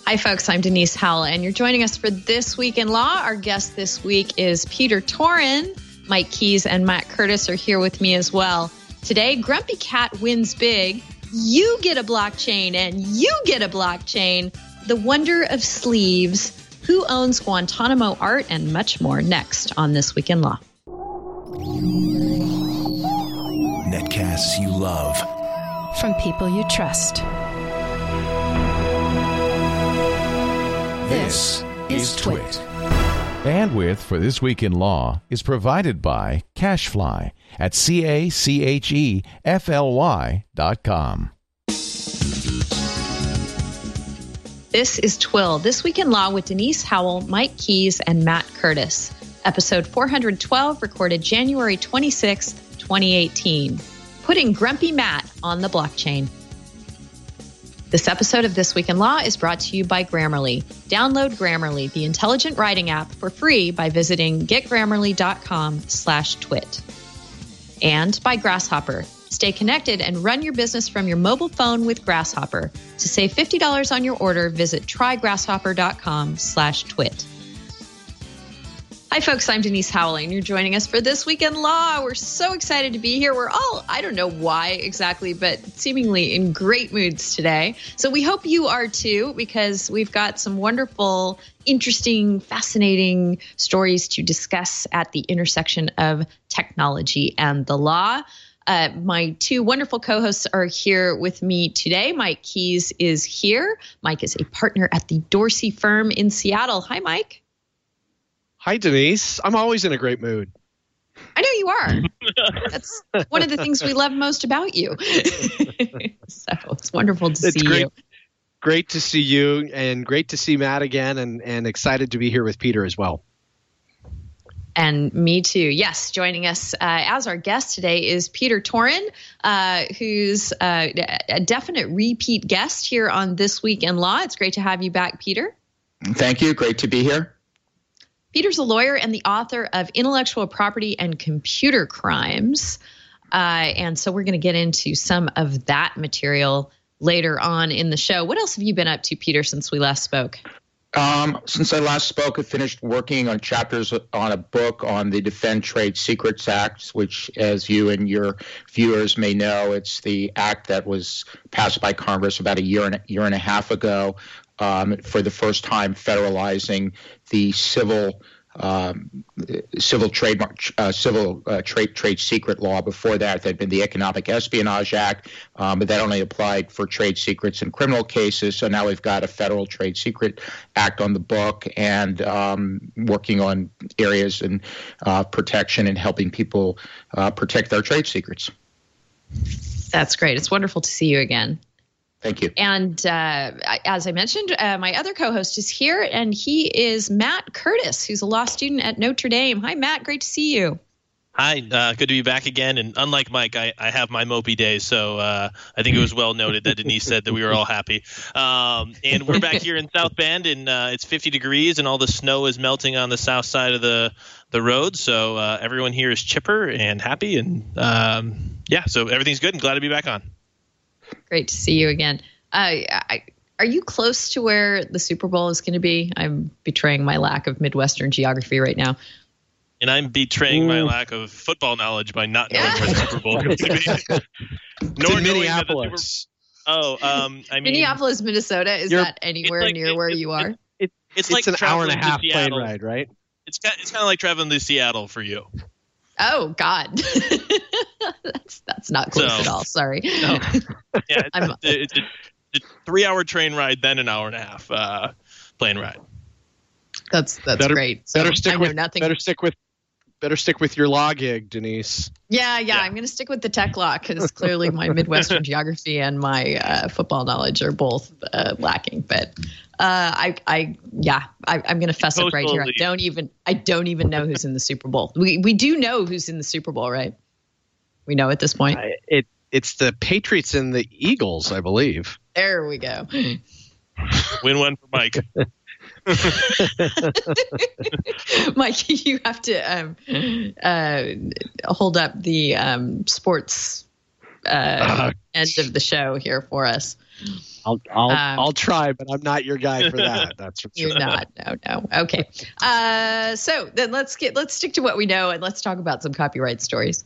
Hi, folks. I'm Denise Howell, and you're joining us for This Week in Law. Our guest this week is Peter Toren. Mike Keys and Matt Curtis are here with me as well. Today, Grumpy Cat wins big. You get a blockchain, and you get a blockchain. The wonder of sleeves. Who owns Guantanamo art, and much more next on This Week in Law. Netcasts you love. From people you trust. This is Twit. Bandwidth for This Week in Law is provided by CacheFly at CacheFly.com. This is Twill, This Week in Law with Denise Howell, Mike Keys, and Matt Curtis. Episode 412, recorded January 26th, 2018. Putting Grumpy Matt on the blockchain. This episode of This Week in Law is brought to you by Grammarly. Download Grammarly, the intelligent writing app, for free by visiting getgrammarly.com/twit. And by Grasshopper. Stay connected and run your business from your mobile phone with Grasshopper. To save $50 on your order, visit trygrasshopper.com/twit. Hi, folks. I'm Denise Howell, and you're joining us for This Week in Law. We're so excited to be here. We're all, I don't know why exactly, but seemingly in great moods today. So we hope you are too, because we've got some wonderful, interesting, fascinating stories to discuss at the intersection of technology and the law. My two wonderful co-hosts are here with me today. Mike Keys is here. Mike is a partner at the Dorsey firm in Seattle. Hi, Mike. Hi, Denise. I'm always in a great mood. I know you are. That's one of the things we love most about you. So it's wonderful to see you. Great to see you, and great to see Matt again, and excited to be here with Peter as well. And me too. Yes, joining us as our guest today is Peter Toren, who's a definite repeat guest here on This Week in Law. It's great to have you back, Peter. Thank you. Great to be here. Peter's a lawyer and the author of Intellectual Property and Computer Crimes. And so we're going to get into some of that material later on in the show. What else have you been up to, Peter, since we last spoke? Since I last spoke, I finished working on chapters on a book on the Defend Trade Secrets Act, which, as you and your viewers may know, it's the act that was passed by Congress about a year and a half ago, for the first time federalizing the civil trade secret law. Before that, there'd been the Economic Espionage Act, but that only applied for trade secrets in criminal cases. So now we've got a federal trade secret act on the book, and working on areas and protection and helping people protect their trade secrets. That's great. It's wonderful to see you again. Thank you. And as I mentioned, my other co-host is here, and he is Matt Curtis, who's a law student at Notre Dame. Hi, Matt. Great to see you. Hi. Good to be back again. And unlike Mike, I have my mopey days, so I think it was well noted that Denise said that we were all happy. And we're back here in South Bend, and it's 50 degrees, and all the snow is melting on the south side of the road. So everyone here is chipper and happy, and so everything's good, and glad to be back on. Great to see you again. Are you close to where the Super Bowl is going to be? I'm betraying my lack of Midwestern geography right now. And I'm betraying my lack of football knowledge by not knowing where the Super Bowl is going to be. Nor Minneapolis. Minneapolis, Minnesota. Is that anywhere near where you are? It's like an hour and a half plane ride, right? It's kind of like traveling to Seattle for you. Oh, God. That's not close at all. Sorry. No. Yeah, it's a 3-hour train ride, then an hour and a half plane ride. That's great. So Better stick with your law gig, Denise. Yeah. I'm going to stick with the tech law, because clearly my Midwestern geography and my football knowledge are both lacking. But I'm going to fess up right here. I don't even know who's in the Super Bowl. We do know who's in the Super Bowl, right? We know at this point. It's the Patriots and the Eagles, I believe. There we go. Win-win for Mike. Mike, you have to hold up the sports end of the show here for us. I'll try, but I'm not your guy for that. That's for sure. You're not. No. Okay. So then let's stick to what we know and let's talk about some copyright stories.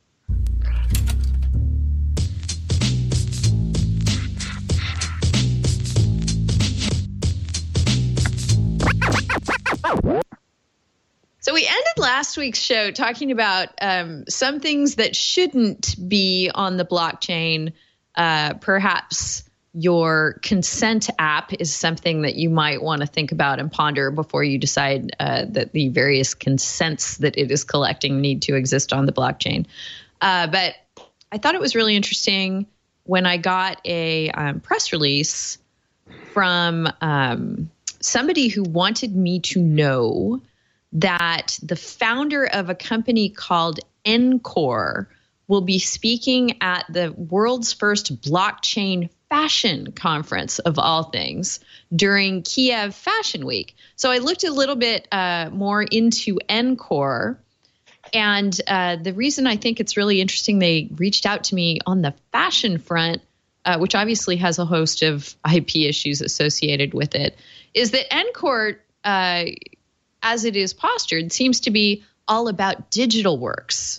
So we ended last week's show talking about some things that shouldn't be on the blockchain. Perhaps your consent app is something that you might want to think about and ponder before you decide that the various consents that it is collecting need to exist on the blockchain. But I thought it was really interesting when I got a press release from somebody who wanted me to know that the founder of a company called Encore will be speaking at the world's first blockchain fashion conference of all things during Kiev Fashion Week. So I looked a little bit more into Encore, and the reason I think it's really interesting they reached out to me on the fashion front, which obviously has a host of IP issues associated with it, is that Encore, as it is postured, seems to be all about digital works.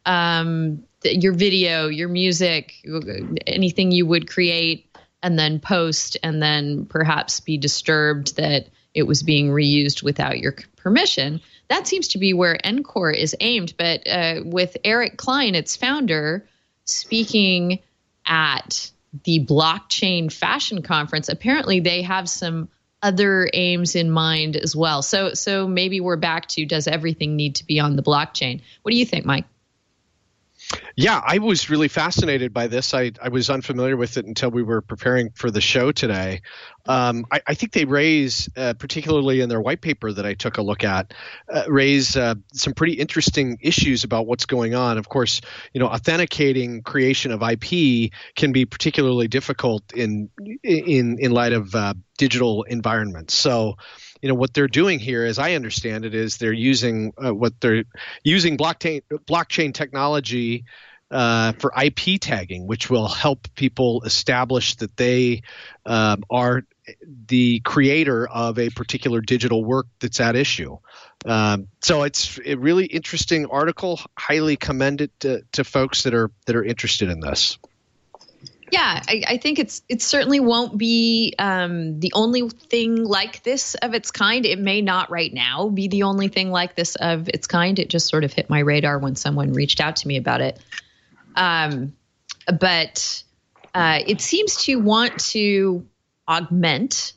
Your video, your music, anything you would create and then post and then perhaps be disturbed that it was being reused without your permission. That seems to be where Encore is aimed. But with Eric Klein, its founder, speaking at the blockchain fashion conference, apparently they have some other aims in mind as well. So maybe we're back to, does everything need to be on the blockchain? What do you think, Mike? Yeah, I was really fascinated by this. I was unfamiliar with it until we were preparing for the show today. I think they raise, particularly in their white paper that I took a look at, raise some pretty interesting issues about what's going on. Of course, authenticating creation of IP can be particularly difficult in light of digital environments. So, what they're doing here, as I understand it, is they're using blockchain technology for IP tagging, which will help people establish that they are the creator of a particular digital work that's at issue. So it's a really interesting article. Highly commend it to folks that are interested in this. Yeah, I think it certainly won't be the only thing like this of its kind. It may not right now be the only thing like this of its kind. It just sort of hit my radar when someone reached out to me about it. But it seems to want to augment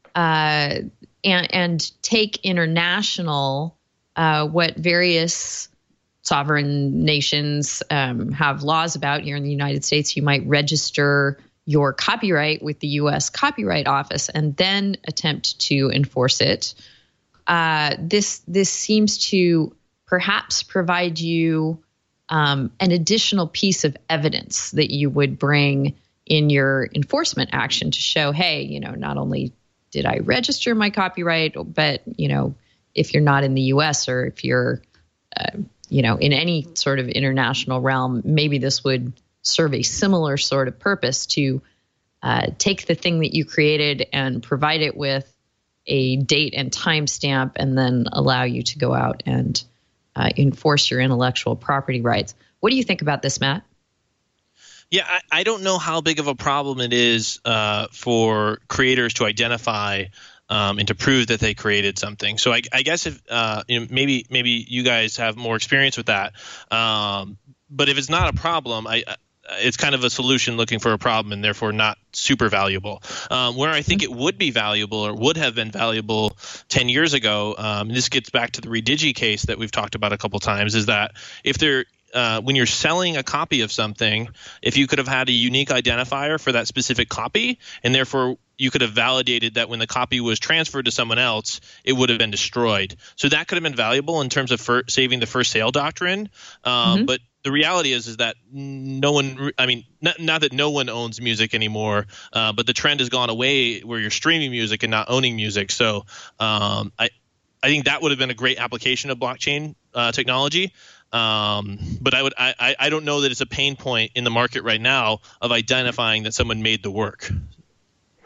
and take international what various sovereign nations have laws about. Here in the United States, you might register your copyright with the U.S. Copyright Office and then attempt to enforce it. This seems to perhaps provide you an additional piece of evidence that you would bring in your enforcement action to show, hey, not only did I register my copyright, but, if you're not in the U.S. or if you're in any sort of international realm, maybe this would serve a similar sort of purpose to take the thing that you created and provide it with a date and timestamp and then allow you to go out and enforce your intellectual property rights. What do you think about this, Matt? Yeah, I don't know how big of a problem it is for creators to identify and to prove that they created something. So I guess if maybe you guys have more experience with that. But if it's not a problem, it's kind of a solution looking for a problem and therefore not super valuable. Where I think it would be valuable or would have been valuable 10 years ago, and this gets back to the Redigi case that we've talked about a couple times, is that if there when you're selling a copy of something, if you could have had a unique identifier for that specific copy, and therefore you could have validated that when the copy was transferred to someone else, it would have been destroyed. So that could have been valuable in terms of saving the first sale doctrine. But the reality is that no one – not that no one owns music anymore, but the trend has gone away where you're streaming music and not owning music. So I think that would have been a great application of blockchain technology. But I don't know that it's a pain point in the market right now of identifying that someone made the work.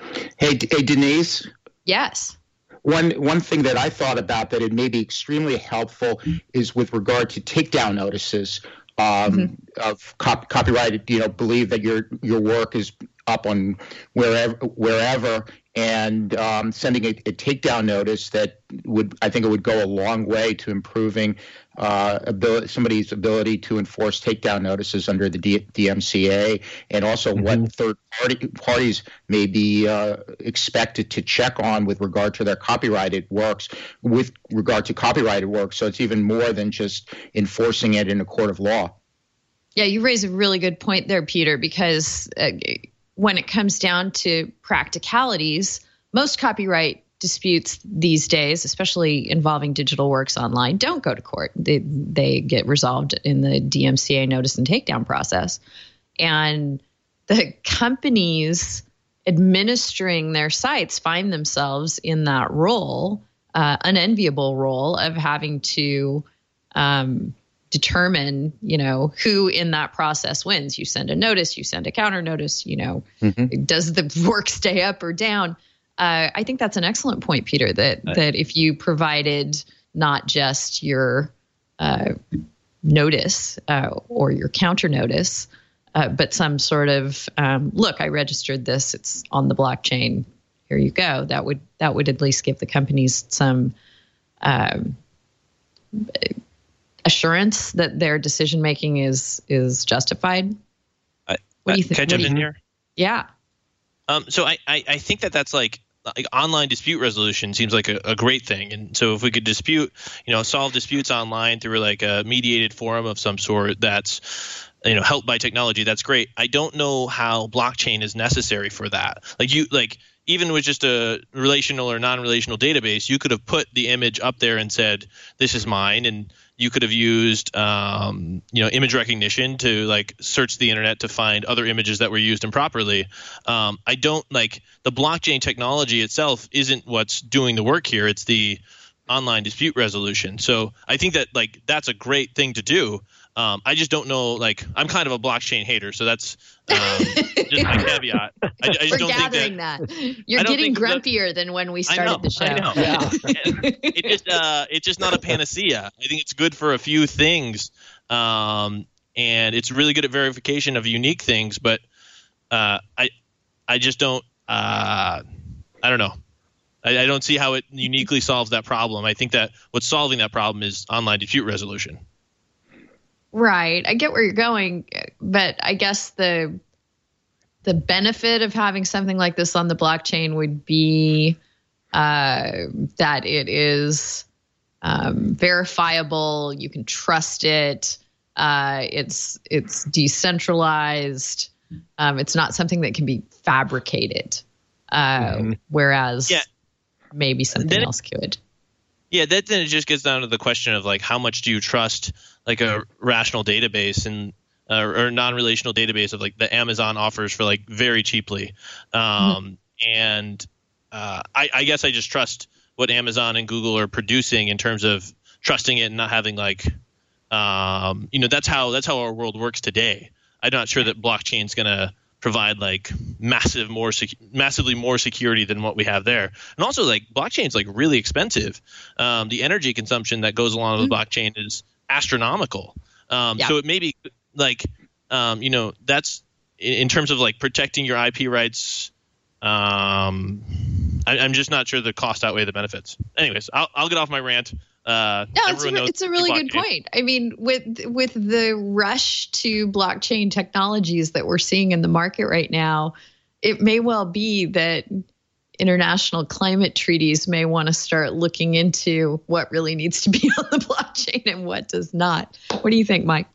Hey, Denise. Yes. One thing that I thought about that it may be extremely helpful is with regard to takedown notices of copyrighted. Believe that your work is up on wherever, and sending a takedown notice that I think it would go a long way to improving somebody's ability to enforce takedown notices under the DMCA, and also what third parties may be expected to check on with regard to their copyrighted works. With regard to copyrighted works, so it's even more than just enforcing it in a court of law. Yeah, you raise a really good point there, Peter, because when it comes down to practicalities, most copyright disputes these days, especially involving digital works online, don't go to court. They get resolved in the DMCA notice and takedown process. And the companies administering their sites find themselves in that role, an enviable role of having to determine, who in that process wins. You send a notice, you send a counter notice, does the work stay up or down? I think that's an excellent point, Peter, that if you provided not just your notice or your counter notice, but some sort of, look, I registered this, it's on the blockchain, here you go. That would at least give the companies some assurance that their decision making is justified. What do you think? Can I jump in here? Yeah. So I think that's like online dispute resolution seems like a great thing. And so if we could solve disputes online through like a mediated forum of some sort that's helped by technology, that's great. I don't know how blockchain is necessary for that. Even with just a relational or non-relational database, you could have put the image up there and said, this is mine. And you could have used, image recognition to search the internet to find other images that were used improperly. I don't the blockchain technology itself isn't what's doing the work here. It's the online dispute resolution. So I think that that's a great thing to do. I just don't know. I'm kind of a blockchain hater, so that's just my caveat. I just don't think that you're getting grumpier than when we started the show. I know. Yeah. It's just not a panacea. I think it's good for a few things, and it's really good at verification of unique things. But I just don't. I don't know. I don't see how it uniquely solves that problem. I think that what's solving that problem is online dispute resolution. Right. I get where you're going, but I guess the benefit of having something like this on the blockchain would be that it is verifiable. You can trust it. It's decentralized. It's not something that can be fabricated. Whereas maybe something else could. Yeah, then it just gets down to the question of how much do you trust a rational database and or non-relational database of the Amazon offers for very cheaply. And I guess I just trust what Amazon and Google are producing in terms of trusting it and not having that's how our world works today. I'm not sure that blockchain is going to provide massively more security than what we have there. And also blockchain is really expensive. The energy consumption that goes along with blockchain is astronomical. So it may be that's in terms of protecting your IP rights. I'm just not sure the cost outweigh the benefits. Anyways, I'll get off my rant. It's a really good point. I mean, with the rush to blockchain technologies that we're seeing in the market right now, it may well be that international climate treaties may want to start looking into what really needs to be on the blockchain and what does not. What do you think, Mike?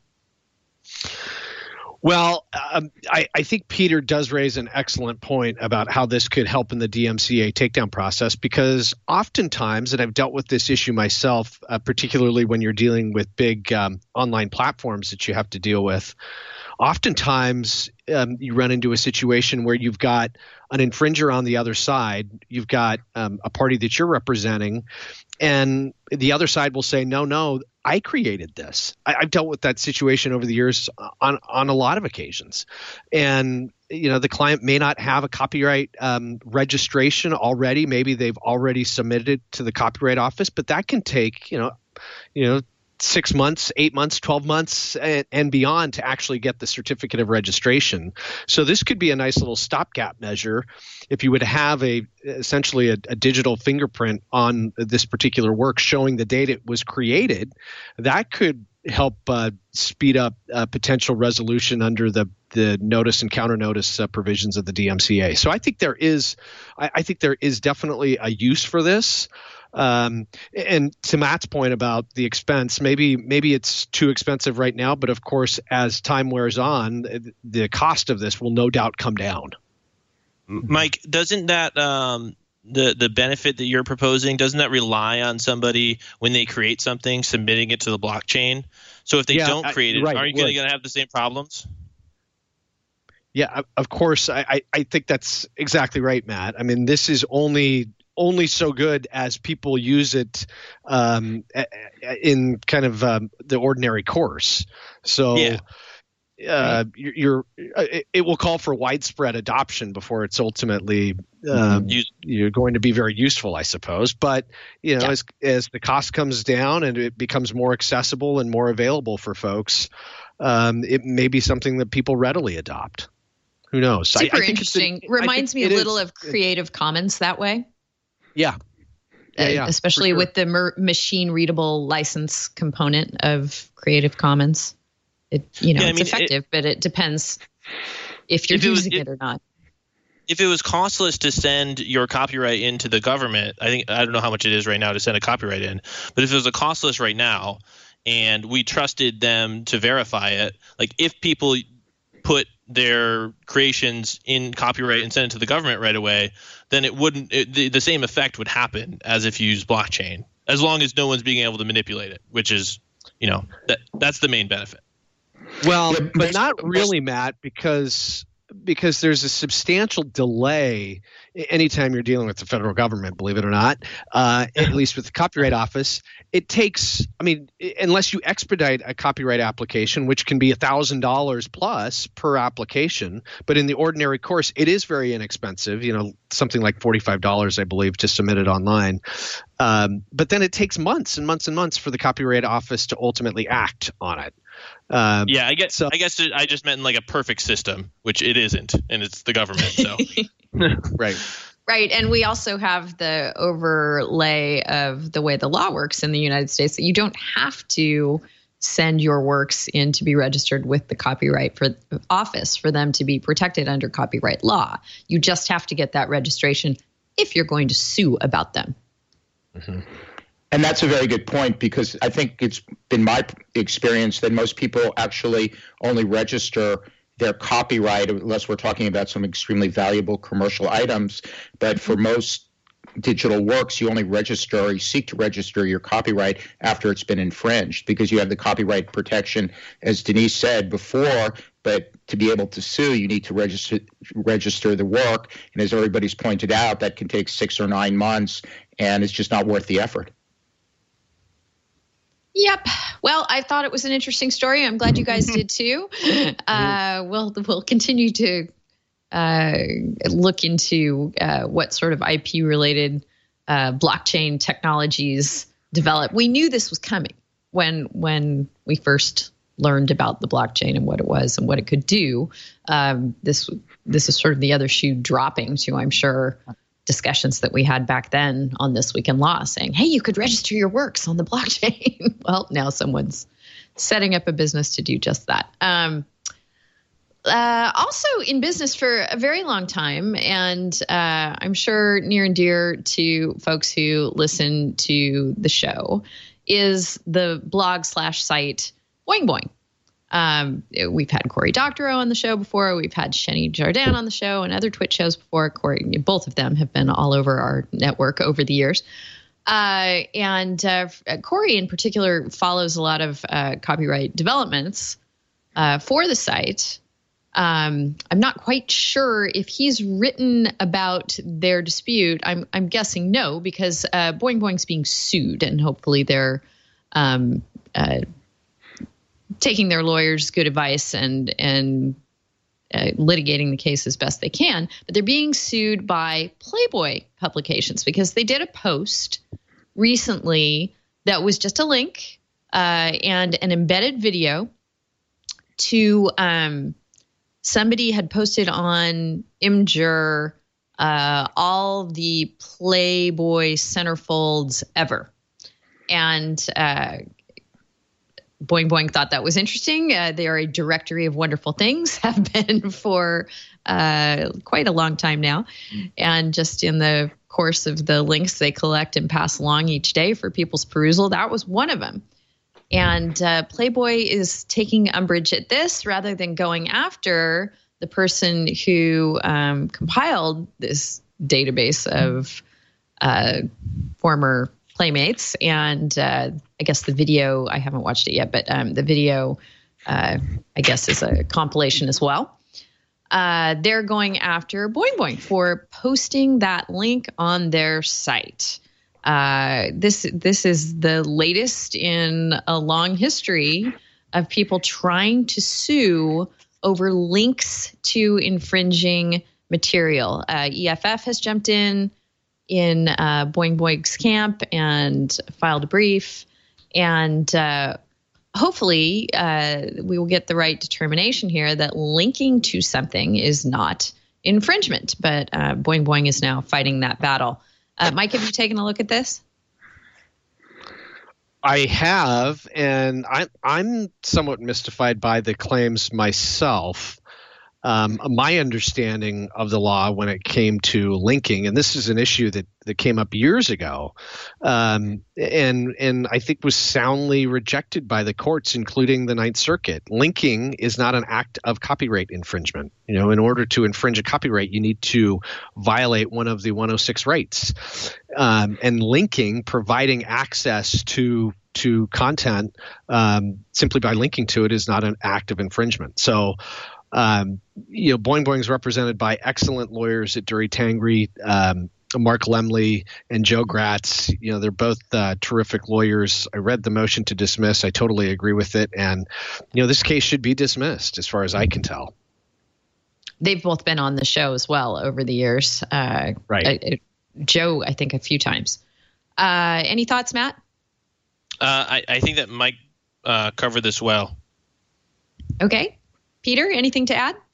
Well, I think Peter does raise an excellent point about how this could help in the DMCA takedown process, because oftentimes, and I've dealt with this issue myself, particularly when you're dealing with big online platforms that you have to deal with, oftentimes you run into a situation where you've got an infringer on the other side, you've got a party that you're representing, and the other side will say, no, I created this. I've dealt with that situation over the years on a lot of occasions. And the client may not have a copyright registration already. Maybe they've already submitted it to the Copyright Office, but that can take 6 months, 8 months, 12 months, and beyond to actually get the certificate of registration. So this could be a nice little stopgap measure. If you would have essentially a digital fingerprint on this particular work showing the date it was created, that could help speed up potential resolution under the notice and counter notice provisions of the DMCA. So I think there is definitely a use for this. And to Matt's point about the expense, maybe it's too expensive right now, but of course, as time wears on, the cost of this will no doubt come down. Mike, doesn't that the benefit that you're proposing, doesn't that rely on somebody when they create something submitting it to the blockchain? So if they don't create it, aren't you going to have the same problems? Yeah, of course. I think that's exactly right, Matt. I mean, this is only so good as people use it in kind of the ordinary course. So it will call for widespread adoption before it's ultimately you're going to be very useful, I suppose. But as the cost comes down and it becomes more accessible and more available for folks, it may be something that people readily adopt. Who knows? Super interesting. Reminds me a little of Creative Commons that way. Yeah. Especially with the machine readable license component of Creative Commons. It's effective, but it depends if you're using it or not. If it was costless to send your copyright into the government, I don't know how much it is right now to send a copyright in, but if it was a costless right now and we trusted them to verify it, like if people put their creations in copyright and send it to the government right away, then the same effect would happen as if you use blockchain, as long as no one's being able to manipulate it, which is, that's the main benefit. Well, but not really, Matt, because there's a substantial delay anytime you're dealing with the federal government, believe it or not, at least with the Copyright Office. It takes, unless you expedite a copyright application, which can be $1,000 plus per application, but in the ordinary course, it is very inexpensive, something like $45, I believe, to submit it online. But then it takes months and months and months for the Copyright Office to ultimately act on it. I guess I just meant in like a perfect system, which it isn't, and it's the government. So Right. And we also have the overlay of the way the law works in the United States that you don't have to send your works in to be registered with the Copyright Office for them to be protected under copyright law. You just have to get that registration if you're going to sue about them. Mm-hmm. And that's a very good point, because I think it's been my experience that most people actually only register their copyright, unless we're talking about some extremely valuable commercial items. But for most digital works, you only register, or you seek to register your copyright after it's been infringed, because you have the copyright protection, as Denise said before. But to be able to sue, you need to register the work. And as everybody's pointed out, that can take 6 or 9 months, and it's just not worth the effort. Yep. Well, I thought it was an interesting story. I'm glad you guys did too. We'll continue to look into what sort of IP-related blockchain technologies develop. We knew this was coming when we first learned about the blockchain and what it was and what it could do. This is sort of the other shoe dropping to, I'm sure, discussions that we had back then on This Week in Law, saying, hey, you could register your works on the blockchain. Well, now someone's setting up a business to do just that. Also in business for a very long time, and I'm sure near and dear to folks who listen to the show, is the blog/site Boing Boing. We've had Cory Doctorow on the show before. We've had Sheni Jardin on the show and other Twitch shows before. Both of them have been all over our network over the years. And Cory in particular follows a lot of copyright developments for the site. I'm not quite sure if he's written about their dispute. I'm guessing no, because Boing Boing's being sued, and hopefully they're taking their lawyers' good advice and litigating the case as best they can. But they're being sued by Playboy publications because they did a post recently that was just a link and an embedded video to somebody had posted on Imgur all the Playboy centerfolds ever. And Boing Boing thought that was interesting. They are a directory of wonderful things, have been for quite a long time now. And just in the course of the links they collect and pass along each day for people's perusal, that was one of them. And Playboy is taking umbrage at this rather than going after the person who compiled this database of former Playmates. And I guess the video, I haven't watched it yet, but the video, I guess, is a compilation as well. They're going after Boing Boing for posting that link on their site. This is the latest in a long history of people trying to sue over links to infringing material. EFF has jumped in Boing Boing's camp and filed a brief. And hopefully we will get the right determination here that linking to something is not infringement. But Boing Boing is now fighting that battle. Mike, have you taken a look at this? I have, and I'm somewhat mystified by the claims myself. My understanding of the law when it came to linking, and this is an issue that came up years ago, and I think was soundly rejected by the courts, including the Ninth Circuit. Linking is not an act of copyright infringement. In order to infringe a copyright, you need to violate one of the 106 rights. And linking, providing access to content simply by linking to it, is not an act of infringement. So, Boing Boing is represented by excellent lawyers at Dury Tangri, Mark Lemley and Joe Gratz. They're both terrific lawyers. I read the motion to dismiss. I totally agree with it. And, this case should be dismissed as far as I can tell. They've both been on the show as well over the years. Right. Joe, I think, a few times. Any thoughts, Matt? I think that Mike covered this well. Okay. Peter, anything to add?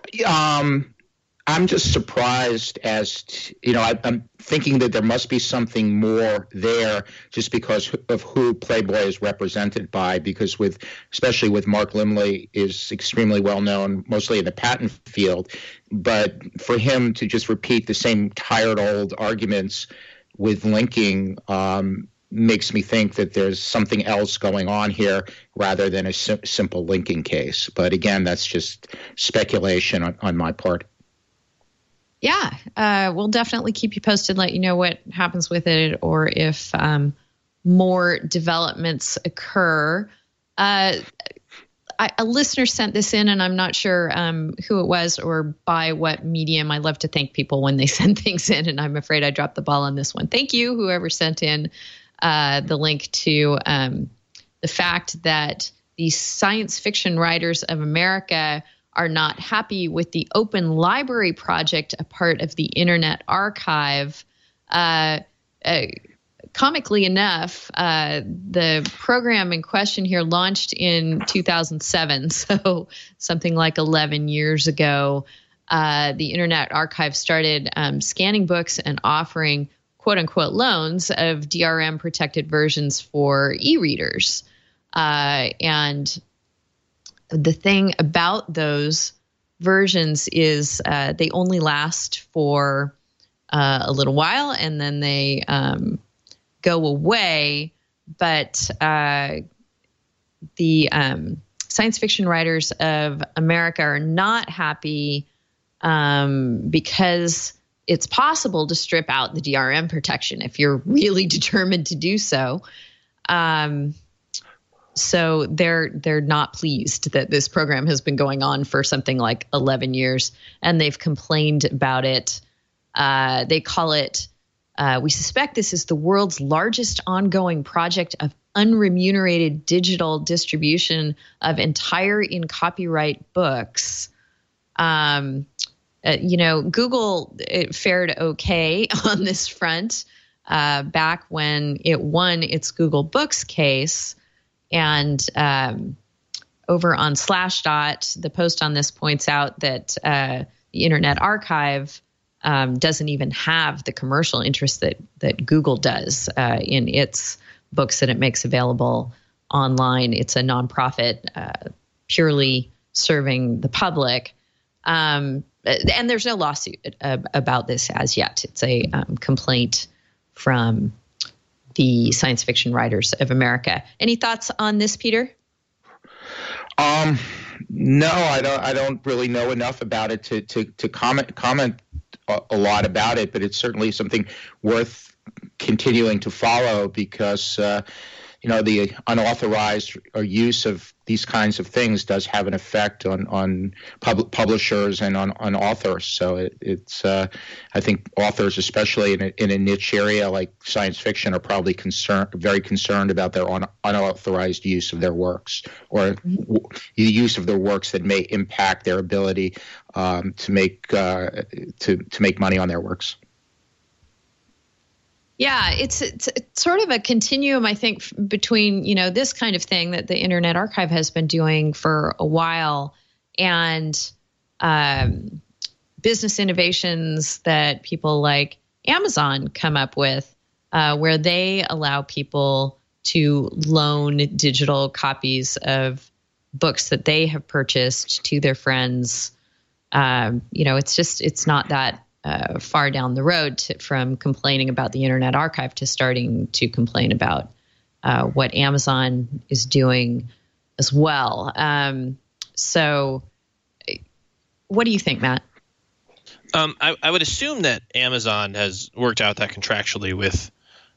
I'm just surprised I'm thinking that there must be something more there just because of who Playboy is represented by, because especially with Mark Lemley is extremely well known, mostly in the patent field. But for him to just repeat the same tired old arguments with linking makes me think that there's something else going on here rather than a simple linking case. But again, that's just speculation on my part. Yeah, we'll definitely keep you posted, let you know what happens with it or if more developments occur. A listener sent this in, and I'm not sure who it was or by what medium. I love to thank people when they send things in, and I'm afraid I dropped the ball on this one. Thank you, whoever sent in the link to the fact that the Science Fiction Writers of America are not happy with the Open Library Project, a part of the Internet Archive. Comically enough, the program in question here launched in 2007, so something like 11 years ago. The Internet Archive started scanning books and offering quote-unquote loans of DRM-protected versions for e-readers. And the thing about those versions is they only last for a little while, and then they go away. But the Science Fiction Writers of America are not happy because it's possible to strip out the DRM protection if you're really determined to do so. So they're not pleased that this program has been going on for something like 11 years, and they've complained about it. They call it, we suspect this is the world's largest ongoing project of unremunerated digital distribution of entire in copyright books. Google fared okay on this front back when it won its Google Books case. And over on Slashdot, the post on this points out that the Internet Archive doesn't even have the commercial interest that Google does in its books that it makes available online. It's a nonprofit purely serving the public. And there's no lawsuit about this as yet. It's a complaint from the Science Fiction Writers of America. Any thoughts on this, Peter? No, I don't really know enough about it to comment a lot about it, but it's certainly something worth continuing to follow because the unauthorized use of these kinds of things does have an effect on publishers and on authors. So it's I think authors, especially in a niche area like science fiction, are probably very concerned about their unauthorized use of their works or the use of their works that may impact their ability to make money on their works. Yeah, it's sort of a continuum, I think, between, this kind of thing that the Internet Archive has been doing for a while and business innovations that people like Amazon come up with, where they allow people to loan digital copies of books that they have purchased to their friends. It's not that far down the road from complaining about the Internet Archive to starting to complain about what Amazon is doing as well. So what do you think, Matt? I would assume that Amazon has worked out that contractually with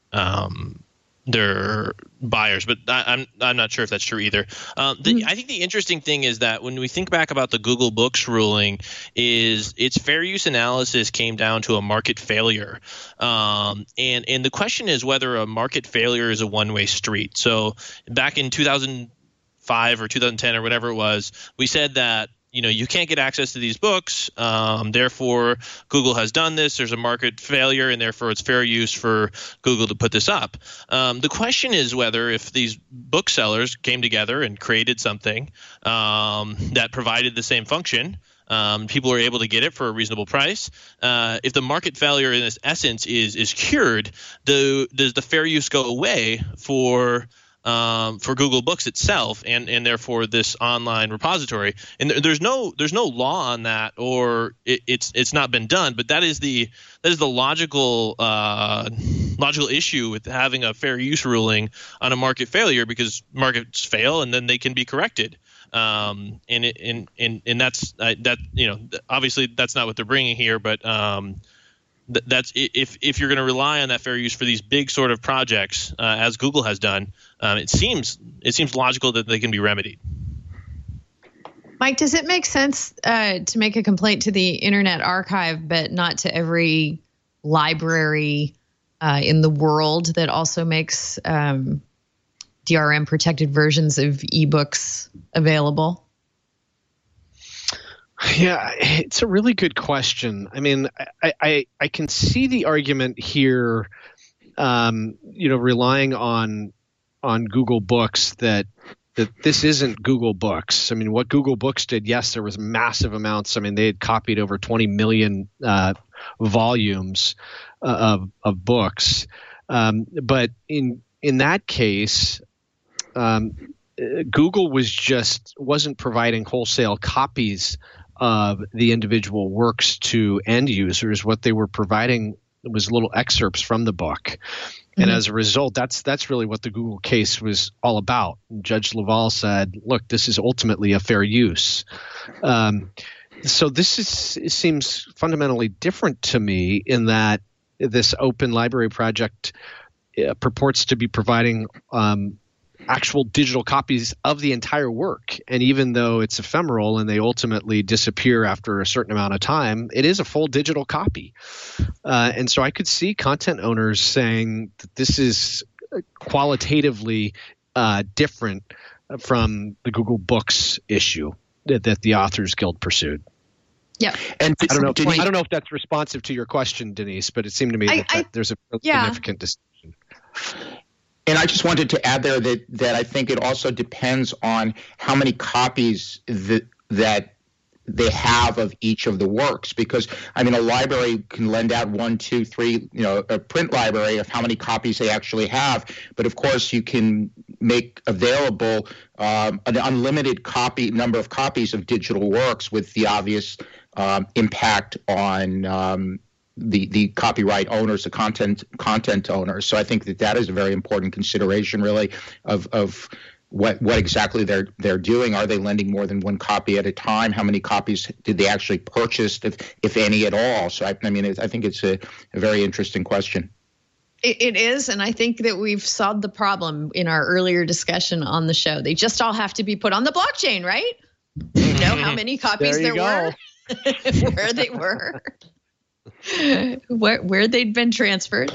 their buyers, but I'm not sure if that's true either. I think the interesting thing is that when we think back about the Google Books ruling, is its fair use analysis came down to a market failure, and the question is whether a market failure is a one-way street. So back in 2005 or 2010 or whatever it was, we said that you can't get access to these books. Therefore, Google has done this. There's a market failure, and therefore it's fair use for Google to put this up. The question is whether if these booksellers came together and created something that provided the same function, people are able to get it for a reasonable price. If the market failure in its essence is cured, does the fair use go away for Google Books itself and therefore this online repository? And there's no law on that, or it's not been done. But that is the logical issue with having a fair use ruling on a market failure, because markets fail and then they can be corrected. And that's obviously that's not what they're bringing here, but that's if you're going to rely on that fair use for these big sort of projects, as Google has done, it seems logical that they can be remedied. Mike, does it make sense to make a complaint to the Internet Archive, but not to every library in the world that also makes DRM protected versions of ebooks available? Yeah, it's a really good question. I mean, I can see the argument here, relying on Google Books that this isn't Google Books. I mean, what Google Books did, yes, there was massive amounts. I mean, they had copied over 20 million volumes of books. But in that case, Google wasn't providing wholesale copies of the individual works to end users. What they were providing was little excerpts from the book. And as a result, that's really what the Google case was all about. Judge LaValle said, look, this is ultimately a fair use. So it seems fundamentally different to me in that this open library project purports to be providing actual digital copies of the entire work. And even though it's ephemeral and they ultimately disappear after a certain amount of time, it is a full digital copy. And so I could see content owners saying that this is qualitatively different from the Google Books issue that the Authors Guild pursued. Yeah. And I don't know if that's responsive to your question, Denise, but it seemed to me that there's a significant distinction. And I just wanted to add there that I think it also depends on how many copies that they have of each of the works, because a library can lend out 1, 2, 3, a print library of how many copies they actually have. But of course, you can make available an unlimited number of copies of digital works with the obvious impact on the copyright owners, the content owners. So I think that is a very important consideration, really, of what exactly they're doing. Are they lending more than one copy at a time? How many copies did they actually purchase, if any at all? So I think it's a very interesting question. It is, and I think that we've solved the problem in our earlier discussion on the show. They just all have to be put on the blockchain, right? You know how many copies there were, where they were, where they'd been transferred.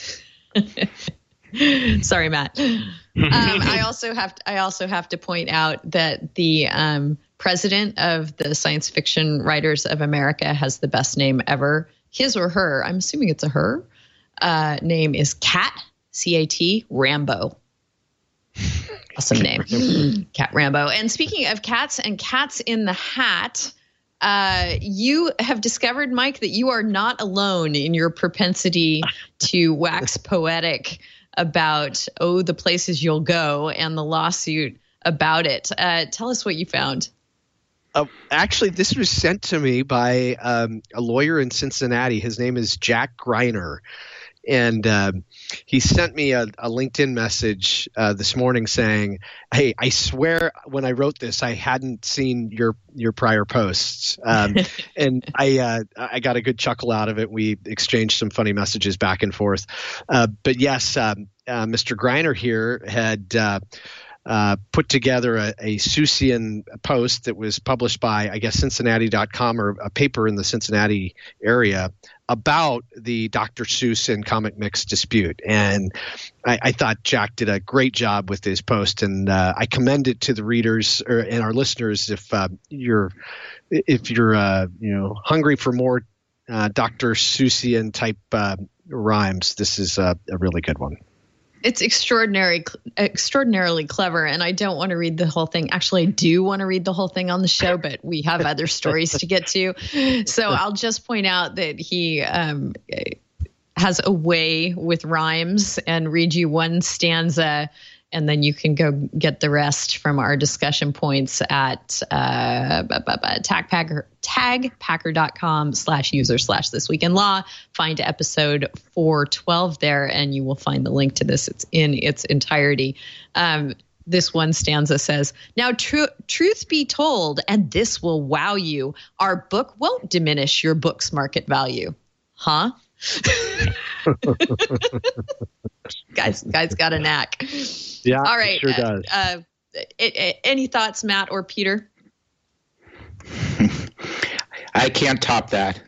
Sorry, Matt. I also have to point out that the president of the Science Fiction Writers of America has the best name ever. His or her, I'm assuming it's a her, name is Cat, C-A-T, Rambo. Awesome name, Cat Rambo. And speaking of cats and cats in the hat, you have discovered, Mike, that you are not alone in your propensity to wax poetic about, the places you'll go and the lawsuit about it. Tell us what you found. Actually, this was sent to me by a lawyer in Cincinnati. His name is Jack Greiner. And he sent me a LinkedIn message this morning saying, "Hey, I swear when I wrote this, I hadn't seen your prior posts." And I got a good chuckle out of it. We exchanged some funny messages back and forth. But yes, Mr. Greiner here had put together a Seussian post that was published by, I guess, Cincinnati.com, or a paper in the Cincinnati area, about the Dr. Seuss and Comic Mix dispute. And I thought Jack did a great job with his post, and I commend it to the readers and our listeners. If you're hungry for more Dr. Seussian type rhymes, this is a really good one. It's extraordinarily clever, and I don't want to read the whole thing. Actually, I do want to read the whole thing on the show, but we have other stories to get to. So I'll just point out that he has a way with rhymes and read you one stanza, and then you can go get the rest from our discussion points at tagpacker.com/user/thisweekinlaw. Find episode 412 there, and you will find the link to this. It's in its entirety. This one stanza says, "Now, truth be told, and this will wow you, our book won't diminish your book's market value." Huh? Guys got a knack. Yeah, all right. It sure does. Any thoughts, Matt or Peter? I can't top that.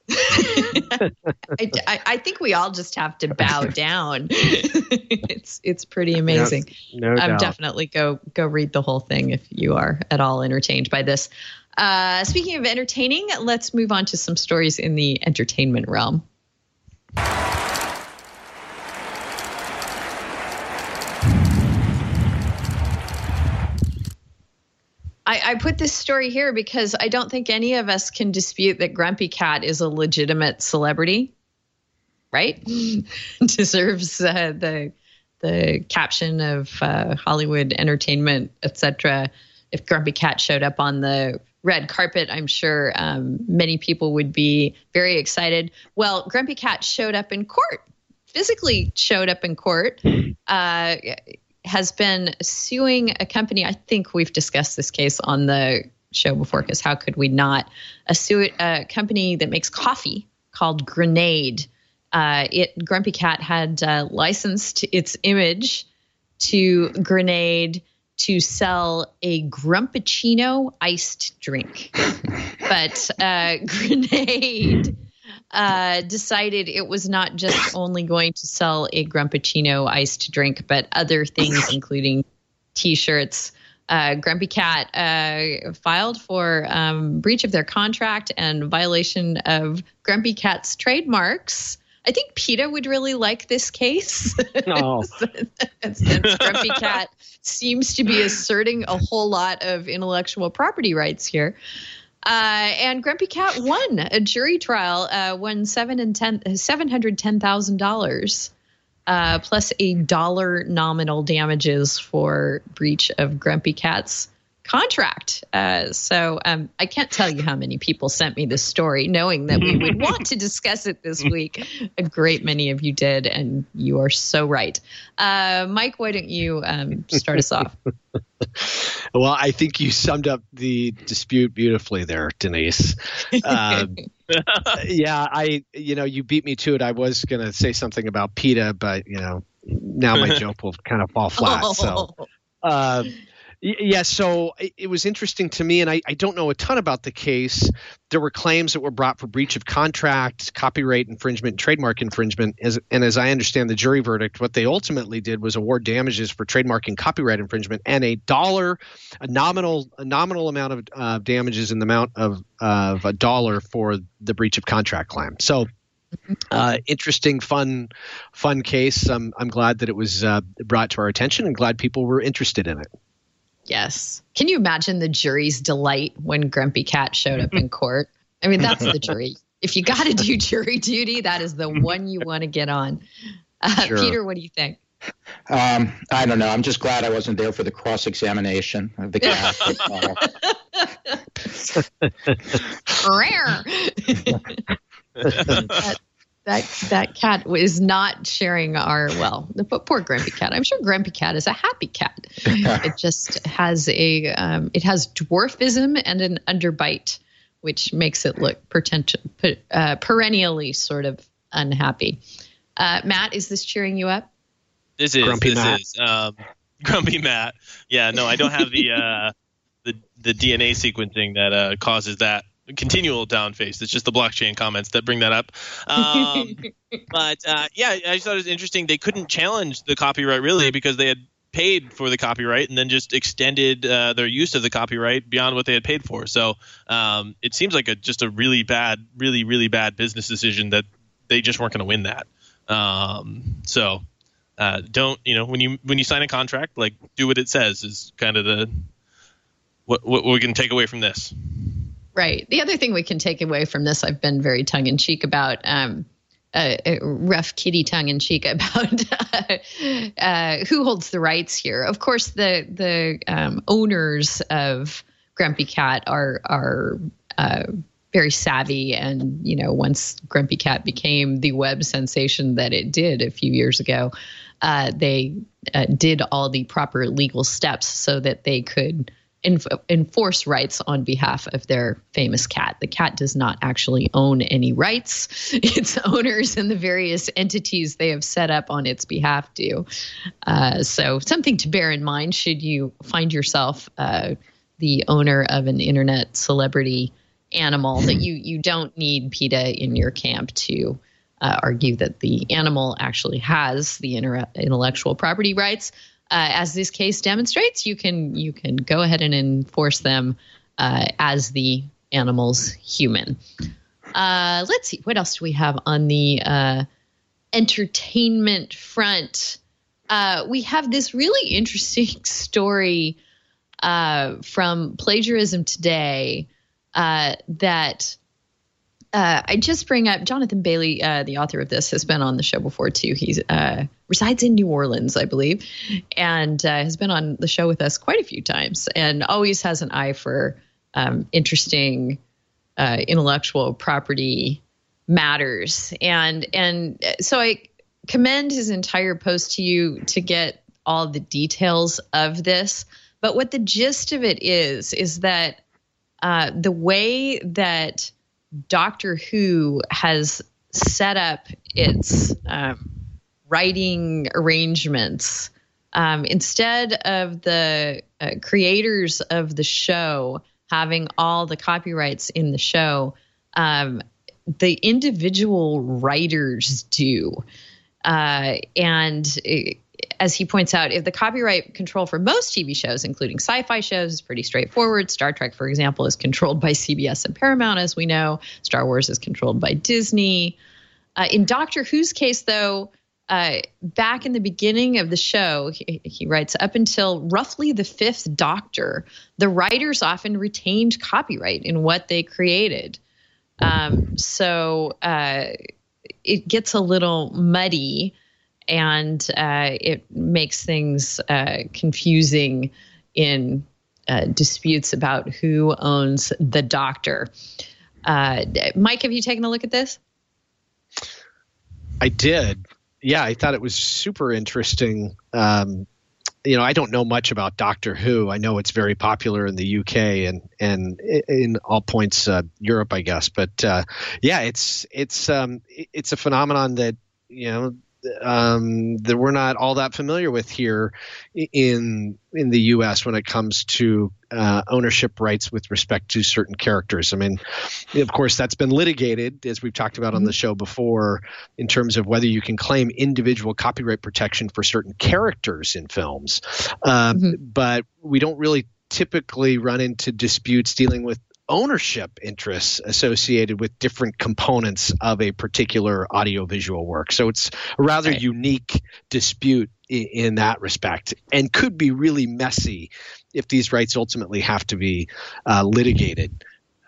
I think we all just have to bow down. It's pretty amazing. No doubt. Definitely go read the whole thing if you are at all entertained by this. Speaking of entertaining, let's move on to some stories in the entertainment realm. I put this story here because I don't think any of us can dispute that Grumpy Cat is a legitimate celebrity, right? Deserves the caption of Hollywood entertainment, etc. If Grumpy Cat showed up on the red carpet, I'm sure many people would be very excited. Well, Grumpy Cat showed up in court, physically showed up in court, has been suing a company. I think we've discussed this case on the show before, because how could we not? A company that makes coffee called Grenade. Grumpy Cat had licensed its image to Grenade to sell a Grumppuccino iced drink. But Grenade decided it was not just only going to sell a Grumppuccino iced drink, but other things, including T-shirts, Grumpy Cat filed for breach of their contract and violation of Grumpy Cat's trademarks. I think PETA would really like this case. Oh. Since Grumpy Cat seems to be asserting a whole lot of intellectual property rights here. And Grumpy Cat won a jury trial, won $710,000 plus $1 nominal damages for breach of Grumpy Cat's contract. So I can't tell you how many people sent me this story knowing that we would want to discuss it this week. A great many of you did, and you are so right. Mike, why don't you start us off? Well, I think you summed up the dispute beautifully there, Denise. Yeah, you beat me to it. I was going to say something about PETA, but now my joke will kind of fall flat. So, yeah, so it was interesting to me, and I don't know a ton about the case. There were claims that were brought for breach of contract, copyright infringement, and trademark infringement. And as I understand the jury verdict, what they ultimately did was award damages for trademark and copyright infringement, and a nominal amount of damages in the amount of $1 for the breach of contract claim. So interesting, fun case. I'm glad that it was brought to our attention, and glad people were interested in it. Yes. Can you imagine the jury's delight when Grumpy Cat showed up in court? I mean, that's the jury. If you got to do jury duty, that is the one you want to get on. Sure. Peter, what do you think? I don't know. I'm just glad I wasn't there for the cross-examination of the cat. Rare. That cat is not sharing poor Grumpy Cat. I'm sure Grumpy Cat is a happy cat. It just has it has dwarfism and an underbite, which makes it look perennially sort of unhappy. Matt, is this cheering you up? This is Grumpy Matt. Grumpy Matt. Yeah, no, I don't have the DNA sequencing that causes that continual down face. It's just the blockchain comments that bring that up. But yeah, I just thought it was interesting. They couldn't challenge the copyright really because they had paid for the copyright and then just extended their use of the copyright beyond what they had paid for. So it seems like just a really bad business decision that they just weren't going to win that. So don't, when you sign a contract, like, do what it says is kind of what we can take away from this. Right. The other thing we can take away from this, I've been very tongue-in-cheek about, rough kitty tongue-in-cheek about who holds the rights here. Of course, the owners of Grumpy Cat are very savvy, and once Grumpy Cat became the web sensation that it did a few years ago, they did all the proper legal steps so that they could enforce rights on behalf of their famous cat. The cat does not actually own any rights. Its owners and the various entities they have set up on its behalf do. So something to bear in mind should you find yourself the owner of an internet celebrity animal, that you don't need PETA in your camp to argue that the animal actually has the intellectual property rights. As this case demonstrates, you can go ahead and enforce them as the animal's human. Let's see, what else do we have on the entertainment front? We have this really interesting story from Plagiarism Today that I just bring up. Jonathan Bailey, the author of this, has been on the show before too. He resides in New Orleans, I believe, and has been on the show with us quite a few times, and always has an eye for interesting intellectual property matters. And so I commend his entire post to you to get all the details of this. But what the gist of it is that the way that Doctor Who has set up its writing arrangements, instead of the creators of the show having all the copyrights in the show, the individual writers do. As he points out, if the copyright control for most TV shows, including sci-fi shows, is pretty straightforward. Star Trek, for example, is controlled by CBS and Paramount, as we know. Star Wars is controlled by Disney. In Doctor Who's case, though, back in the beginning of the show, he writes, up until roughly the 5th Doctor, the writers often retained copyright in what they created. So it gets a little muddy, and it makes things confusing in disputes about who owns the Doctor. Mike, have you taken a look at this? I did. Yeah, I thought it was super interesting. I don't know much about Doctor Who. I know it's very popular in the UK and in all points Europe, I guess. But it's a phenomenon that that we're not all that familiar with here in the U.S. when it comes to ownership rights with respect to certain characters. I mean, of course, that's been litigated, as we've talked about on the show before, in terms of whether you can claim individual copyright protection for certain characters in films. But we don't really typically run into disputes dealing with ownership interests associated with different components of a particular audiovisual work. So it's a rather unique dispute in that respect, and could be really messy if these rights ultimately have to be litigated.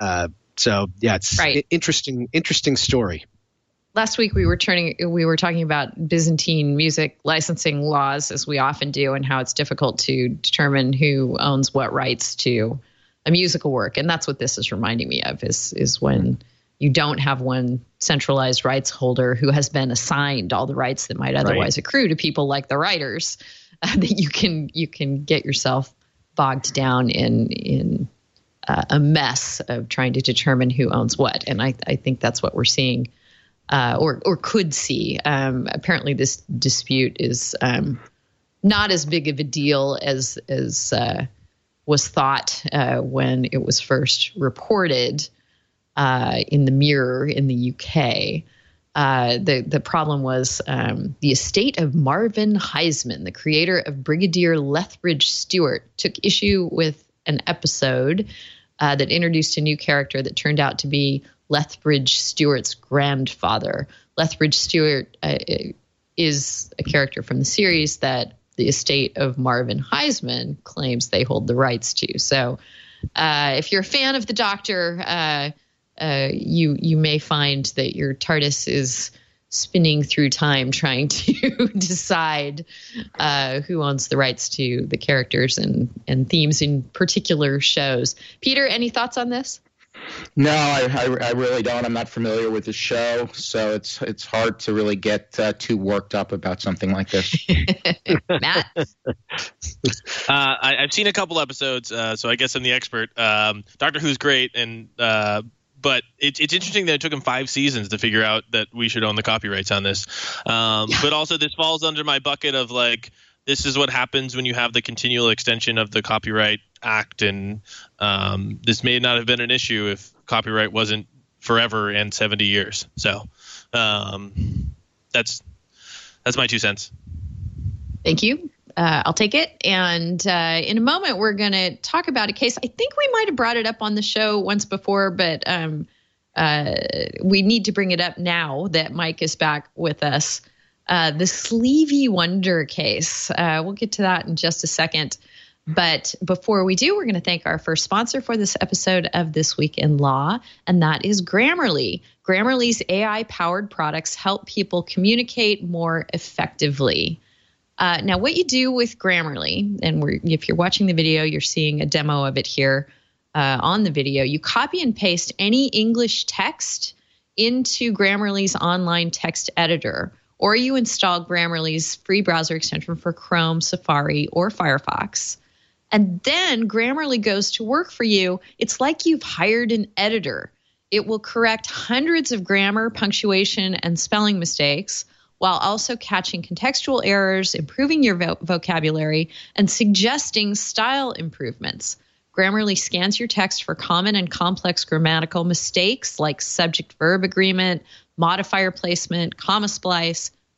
It's interesting story. Last week we were talking about Byzantine music licensing laws, as we often do, and how it's difficult to determine who owns what rights to a musical work. And that's what this is reminding me of, is when you don't have one centralized rights holder who has been assigned all the rights that might otherwise accrue to people like the writers, that you can get yourself bogged down in a mess of trying to determine who owns what. And I think that's what we're seeing, or could see. Apparently this dispute is not as big of a deal as was thought when it was first reported in the Mirror in the UK. The problem was the estate of Marvin Heisman, the creator of Brigadier Lethbridge Stewart, took issue with an episode that introduced a new character that turned out to be Lethbridge Stewart's grandfather. Lethbridge Stewart is a character from the series that the estate of Marvin Heisman claims they hold the rights to. So if you're a fan of the Doctor, you may find that your TARDIS is spinning through time trying to decide who owns the rights to the characters and themes in particular shows. Peter, any thoughts on this? No, I really don't. I'm not familiar with the show, so it's hard to really get too worked up about something like this. Matt? I've seen a couple episodes, so I guess I'm the expert. Doctor Who's great, but it's interesting that it took him 5 seasons to figure out that we should own the copyrights on this. But also this falls under my bucket of this is what happens when you have the continual extension of the Copyright Act, and this may not have been an issue if copyright wasn't forever and 70 years. So that's my 2 cents. Thank you. I'll take it. And in a moment, we're going to talk about a case. I think we might have brought it up on the show once before, but we need to bring it up now that Mike is back with us. The Sleevey Wonder case. We'll get to that in just a second. But before we do, we're going to thank our first sponsor for this episode of This Week in Law, and that is Grammarly. Grammarly's AI-powered products help people communicate more effectively. Now, what you do with Grammarly, and if you're watching the video, you're seeing a demo of it here on the video. You copy and paste any English text into Grammarly's online text editor, or you install Grammarly's free browser extension for Chrome, Safari, or Firefox. And then Grammarly goes to work for you. It's like you've hired an editor. It will correct hundreds of grammar, punctuation, and spelling mistakes, while also catching contextual errors, improving your vocabulary, and suggesting style improvements. Grammarly scans your text for common and complex grammatical mistakes like subject-verb agreement, modifier placement, comma splice,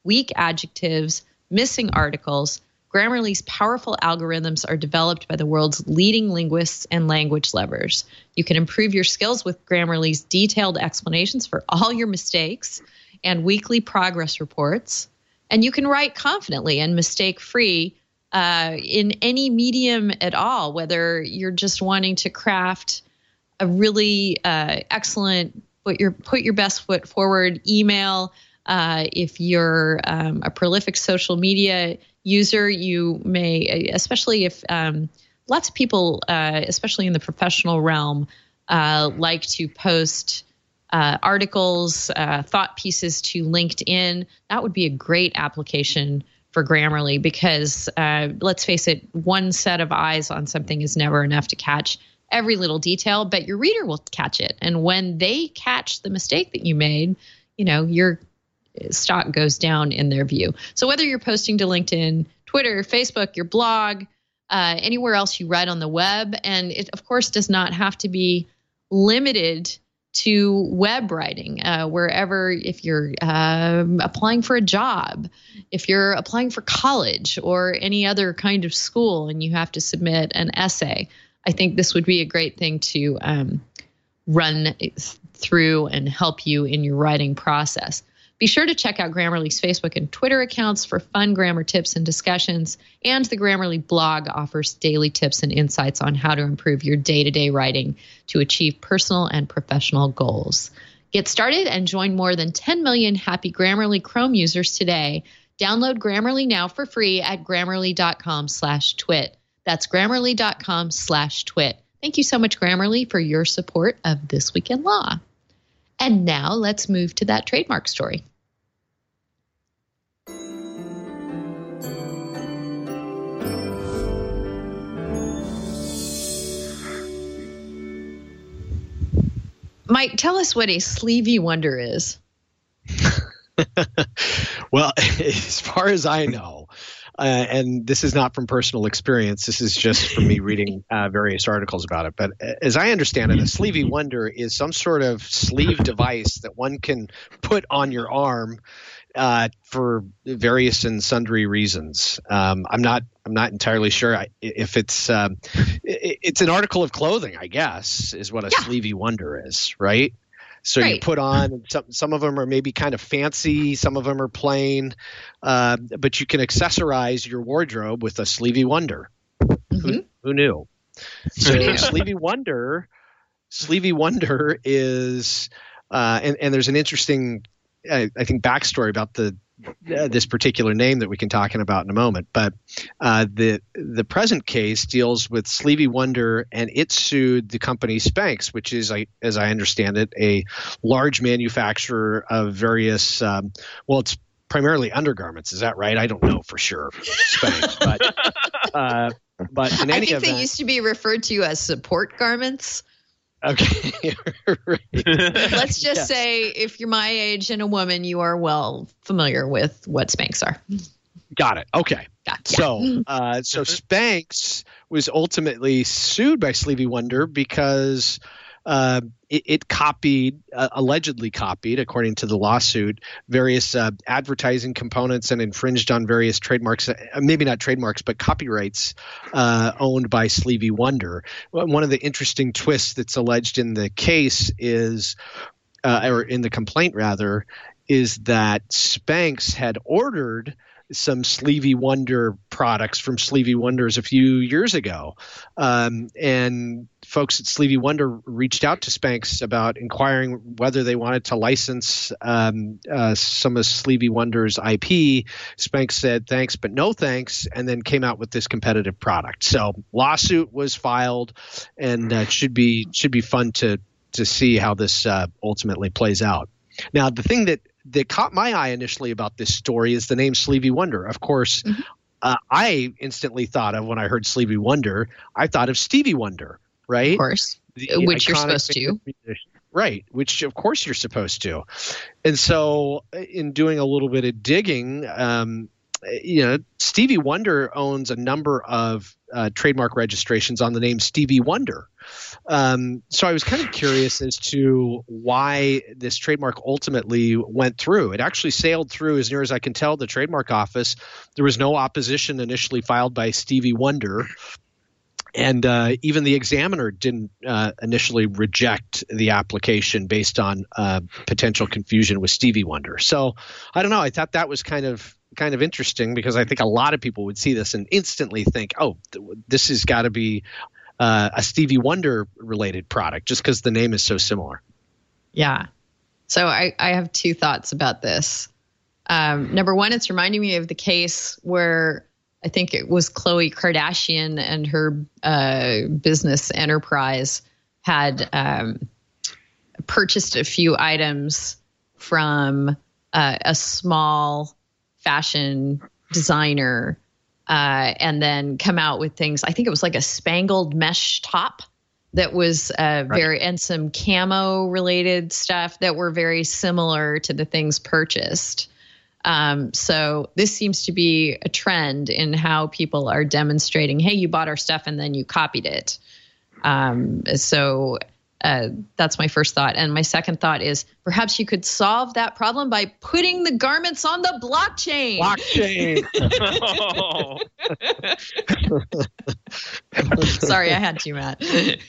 weak adjectives, missing articles. Grammarly's powerful algorithms are developed by the world's leading linguists and language lovers. You can improve your skills with Grammarly's detailed explanations for all your mistakes and weekly progress reports. And you can write confidently and mistake-free in any medium at all, whether you're just wanting to craft a really excellent, put your best foot forward email. If you're a prolific social media user, you may, especially if lots of people, especially in the professional realm, like to post articles, thought pieces to LinkedIn. That would be a great application for Grammarly because let's face it, one set of eyes on something is never enough to catch every little detail, but your reader will catch it. And when they catch the mistake that you made, your stock goes down in their view. So whether you're posting to LinkedIn, Twitter, Facebook, your blog, anywhere else you write on the web, and it, of course, does not have to be limited to web writing, wherever, if you're applying for a job, if you're applying for college or any other kind of school and you have to submit an essay, I think this would be a great thing to run through and help you in your writing process. Be sure to check out Grammarly's Facebook and Twitter accounts for fun grammar tips and discussions, and the Grammarly blog offers daily tips and insights on how to improve your day-to-day writing to achieve personal and professional goals. Get started and join more than 10 million happy Grammarly Chrome users today. Download Grammarly now for free at Grammarly.com/twit. That's Grammarly.com/twit. Thank you so much, Grammarly, for your support of This Week in Law. And now let's move to that trademark story. Mike, tell us what a sleevey wonder is. Well, as far as I know, and this is not from personal experience, this is just from me reading various articles about it. But as I understand it, a sleevey wonder is some sort of sleeve device that one can put on your arm for various and sundry reasons. I'm not entirely sure if it's an article of clothing, I guess, is what a sleevey wonder is, right? So you put on, some of them are maybe kind of fancy, some of them are plain, but you can accessorize your wardrobe with a sleevey wonder. Mm-hmm. Who knew? So sleevey wonder is, and there's an interesting, I think, backstory about this particular name that we can talk about in a moment. But the present case deals with sleevey wonder, and it sued the company Spanx, which is, as I understand it, a large manufacturer of various. It's primarily undergarments. Is that right? I don't know for sure. Spanx, but in any event, I think they used to be referred to as support garments. Okay. Right. Let's just say if you're my age and a woman, you are well familiar with what Spanx are. Got it. Okay. Gotcha. So Spanx was ultimately sued by sleevey wonder because it allegedly copied, according to the lawsuit, various advertising components and infringed on various trademarks, maybe not trademarks, but copyrights owned by sleevey wonder. One of the interesting twists that's alleged in the case is, or in the complaint rather, is that Spanx had ordered some sleevey wonder products from sleevey wonders a few years ago, and folks at sleevey wonder reached out to Spanx about inquiring whether they wanted to license some of sleevey wonder's IP. Spanx said thanks but no thanks, and then came out with this competitive product. So lawsuit was filed, and it should be fun to see how this ultimately plays out. Now, the thing that caught my eye initially about this story is the name sleevey wonder. Of course, I instantly thought of, when I heard sleevey wonder, I thought of Stevie Wonder, right? Of course, which you're supposed to. Right, which of course you're supposed to. And so in doing a little bit of digging, Stevie Wonder owns a number of trademark registrations on the name Stevie Wonder. So I was kind of curious as to why this trademark ultimately went through. It actually sailed through, as near as I can tell, the trademark office. There was no opposition initially filed by Stevie Wonder. And even the examiner didn't initially reject the application based on potential confusion with Stevie Wonder. So I don't know. I thought that was kind of interesting, because I think a lot of people would see this and instantly think, oh, this has got to be a Stevie Wonder related product, just because the name is so similar. Yeah. So I have two thoughts about this. Number one, it's reminding me of the case where I think it was Khloe Kardashian and her business enterprise had purchased a few items from a small fashion designer and then come out with things. I think it was like a spangled mesh top that was and some camo related stuff that were very similar to the things purchased. So this seems to be a trend in how people are demonstrating, hey, you bought our stuff and then you copied it. So that's my first thought. And my second thought is perhaps you could solve that problem by putting the garments on the blockchain. Sorry, I had to, Matt.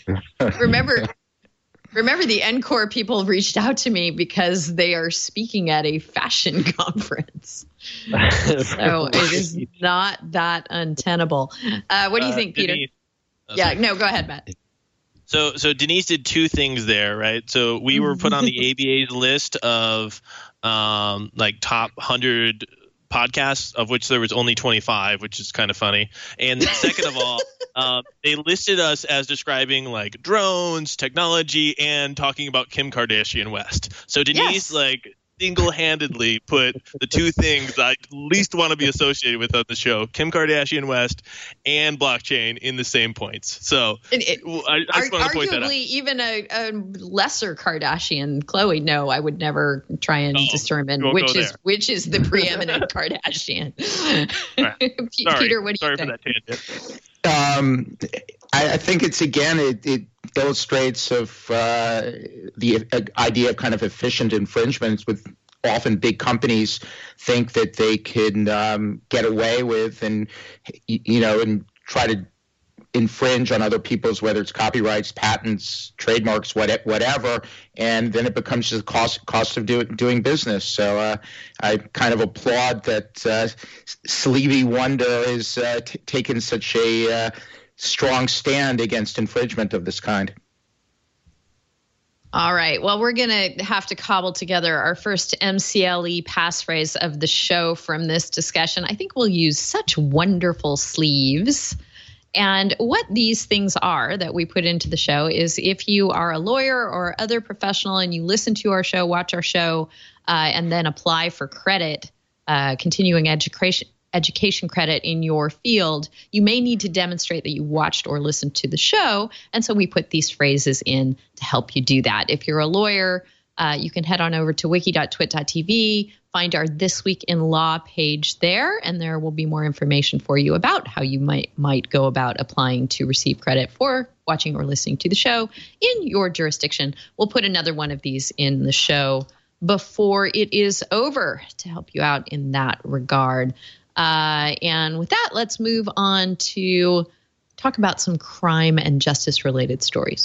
Remember the Encore people reached out to me because they are speaking at a fashion conference. So it is not that untenable. What do you think, Peter? Denise. No, go ahead, Matt. So Denise did two things there, right? So we were put on the ABA's list of top 100 podcasts, of which there was only 25, which is kind of funny. And second of all, they listed us as describing like drones, technology, and talking about Kim Kardashian West. So Denise single-handedly put the two things I least want to be associated with on the show, Kim Kardashian West and blockchain, in the same points. So I just want to point that out. Arguably even a lesser Kardashian, Khloe, no, I would never try and determine which is the preeminent Kardashian. Right. Peter, what do you think? Sorry for that tangent. I think it's, again, it illustrates of the idea of kind of efficient infringements, with often big companies think that they can get away with and try to infringe on other people's, whether it's copyrights, patents, trademarks, whatever, and then it becomes just the cost of doing business. So I kind of applaud that Stevie Wonder is taken such a strong stand against infringement of this kind. All right. Well, we're going to have to cobble together our first MCLE passphrase of the show from this discussion. I think we'll use such wonderful sleeves. And what these things are that we put into the show is, if you are a lawyer or other professional and you listen to our show, watch our show, and then apply for credit, continuing education credit in your field, you may need to demonstrate that you watched or listened to the show. And so we put these phrases in to help you do that. If you're a lawyer, you can head on over to wiki.twit.tv, find our This Week in Law page there, and there will be more information for you about how you might go about applying to receive credit for watching or listening to the show in your jurisdiction. We'll put another one of these in the show before it is over to help you out in that regard. And with that, let's move on to talk about some crime and justice related stories.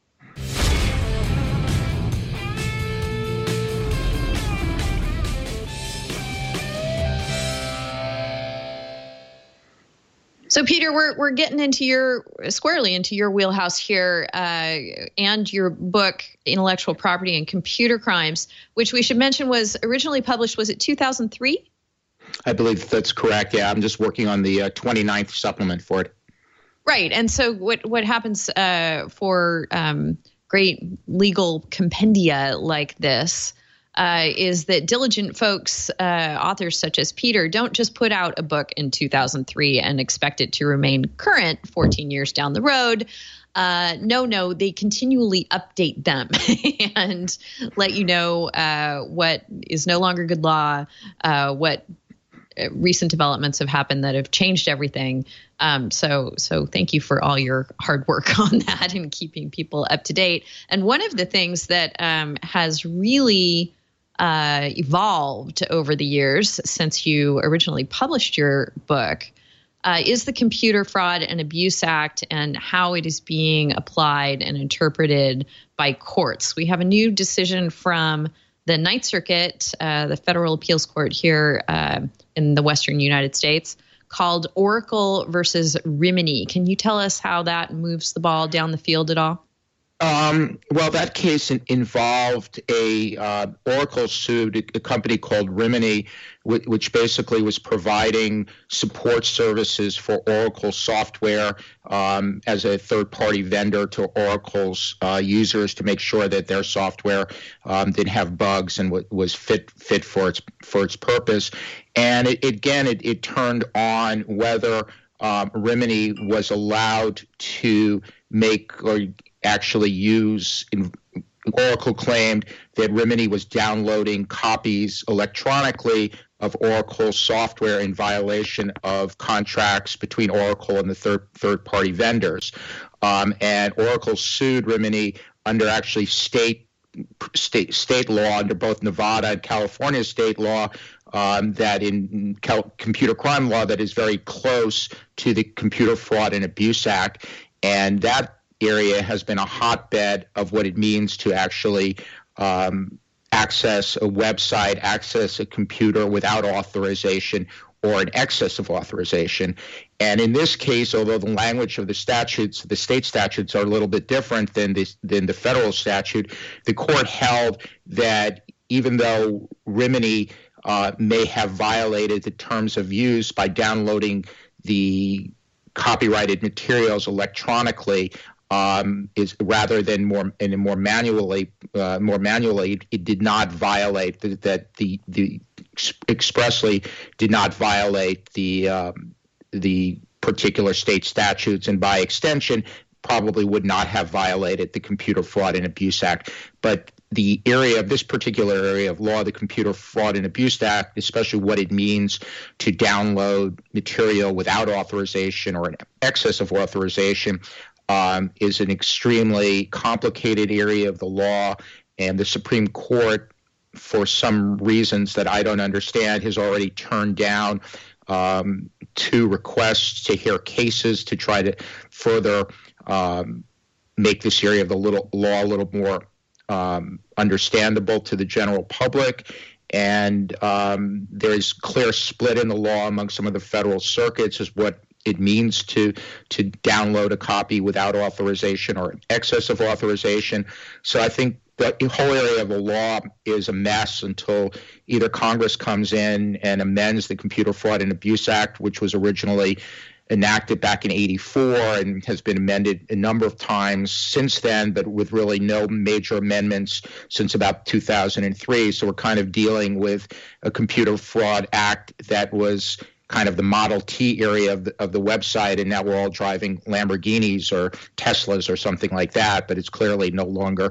So, Peter, we're getting squarely into your wheelhouse here, and your book, Intellectual Property and Computer Crimes, which we should mention was originally published, was it 2003? I believe that's correct. Yeah, I'm just working on the 29th supplement for it. Right. And so what happens for great legal compendia like this is that diligent folks, authors such as Peter, don't just put out a book in 2003 and expect it to remain current 14 years down the road. No, they continually update them and let you know what is no longer good law, what recent developments have happened that have changed everything. So thank you for all your hard work on that and keeping people up to date. And one of the things that has really evolved over the years since you originally published your book is the Computer Fraud and Abuse Act and how it is being applied and interpreted by courts. We have a new decision from the Ninth Circuit, the Federal Appeals Court here in the Western United States, called Oracle versus Rimini. Can you tell us how that moves the ball down the field at all? Well, that case involved Oracle sued a company called Rimini, which basically was providing support services for Oracle software as a third-party vendor to Oracle's users to make sure that their software didn't have bugs and was fit for its purpose. And it turned on whether Rimini was allowed to make or actually use. Oracle claimed that Rimini was downloading copies electronically of Oracle software in violation of contracts between Oracle and the third-party vendors. And Oracle sued Rimini under actually state law, under both Nevada and California state law, that in computer crime law that is very close to the Computer Fraud and Abuse Act. And that area has been a hotbed of what it means to actually access a website, access a computer without authorization or in excess of authorization. And in this case, although the language of the statutes, the state statutes, are a little bit different than the federal statute, the court held that even though Rimini may have violated the terms of use by downloading the copyrighted materials electronically, is rather than more manually, it did not violate the expressly did not violate the particular state statutes, and by extension probably would not have violated the Computer Fraud and Abuse Act. But this particular area of law, the Computer Fraud and Abuse Act, especially what it means to download material without authorization or in excess of authorization, is an extremely complicated area of the law, and the Supreme Court, for some reasons that I don't understand, has already turned down 2 requests to hear cases to try to further make this area of the law a little more understandable to the general public. And there is clear split in the law among some of the federal circuits as what it means to download a copy without authorization or in excess of authorization. So I think the whole area of the law is a mess until either Congress comes in and amends the Computer Fraud and Abuse Act, which was originally enacted back in '84 and has been amended a number of times since then, but with really no major amendments since about 2003. So we're kind of dealing with a Computer Fraud Act that was kind of the Model T area of the website, and now we're all driving Lamborghinis or Teslas or something like that. But it's clearly no longer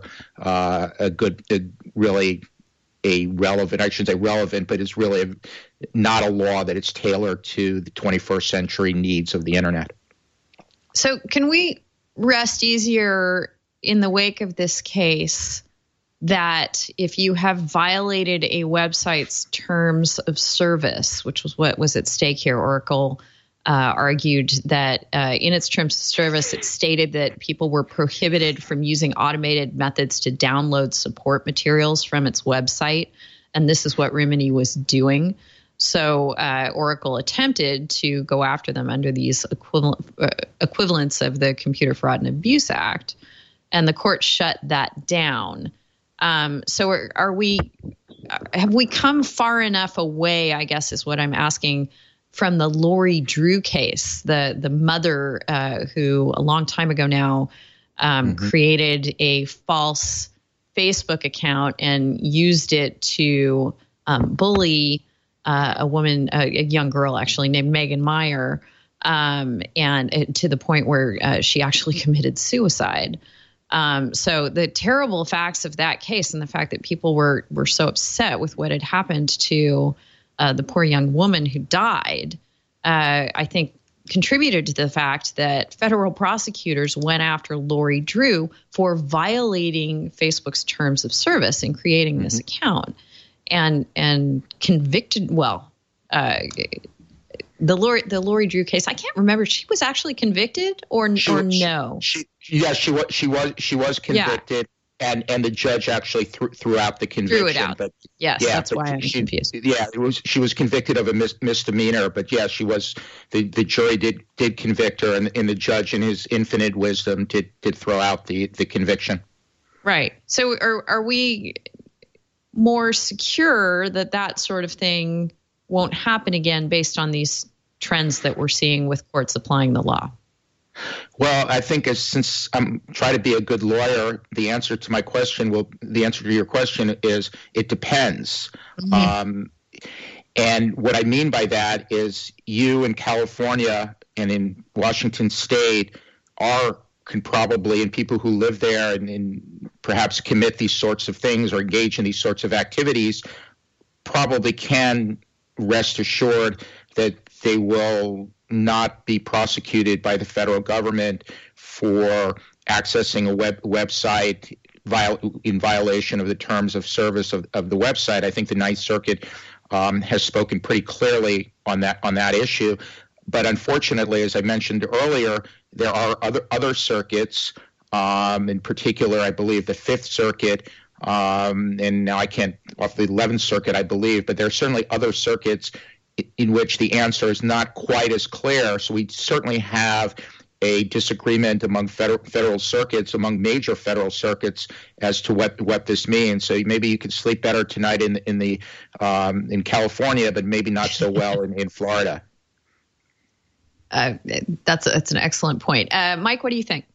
relevant. I shouldn't say relevant, but it's really not a law that it's tailored to the 21st century needs of the internet. So can we rest easier in the wake of this case that if you have violated a website's terms of service, which was what was at stake here, Oracle argued that in its terms of service, it stated that people were prohibited from using automated methods to download support materials from its website. And this is what Rimini was doing. So Oracle attempted to go after them under these equivalents of the Computer Fraud and Abuse Act, and the court shut that down. So have we come far enough away, I guess is what I'm asking, from the Lori Drew case, the mother who a long time ago now created a false Facebook account and used it to bully a woman, a young girl actually named Megan Meyer, and to the point where she actually committed suicide. So the terrible facts of that case and the fact that people were so upset with what had happened to the poor young woman who died, I think contributed to the fact that federal prosecutors went after Lori Drew for violating Facebook's terms of service in creating this account, and convicted. Well, the Lori Drew case, I can't remember. She was actually convicted or no? She was convicted. Yeah. And the judge actually threw out the conviction. Threw it out. But that's why I'm confused. Yeah, she was convicted of a misdemeanor, but she was. The jury did convict her, and the judge, in his infinite wisdom, did throw out the conviction. Right. So are we more secure that sort of thing won't happen again based on these trends that we're seeing with courts applying the law? Well, I think since I'm trying to be a good lawyer, the answer to your question is it depends. And what I mean by that is you in California and in Washington State can probably, and people who live there and perhaps commit these sorts of things or engage in these sorts of activities probably can rest assured that they will not be prosecuted by the federal government for accessing a website in violation of the terms of service of the website. I think the Ninth Circuit has spoken pretty clearly on that issue. But unfortunately, as I mentioned earlier, there are other circuits, in particular, I believe the Fifth Circuit, and now I can't off the 11th Circuit, I believe, but there are certainly other circuits in which the answer is not quite as clear. So we certainly have a disagreement among federal circuits, among major federal circuits, as to what this means. So maybe you could sleep better tonight in California, but maybe not so well in Florida. That's an excellent point. Mike, what do you think?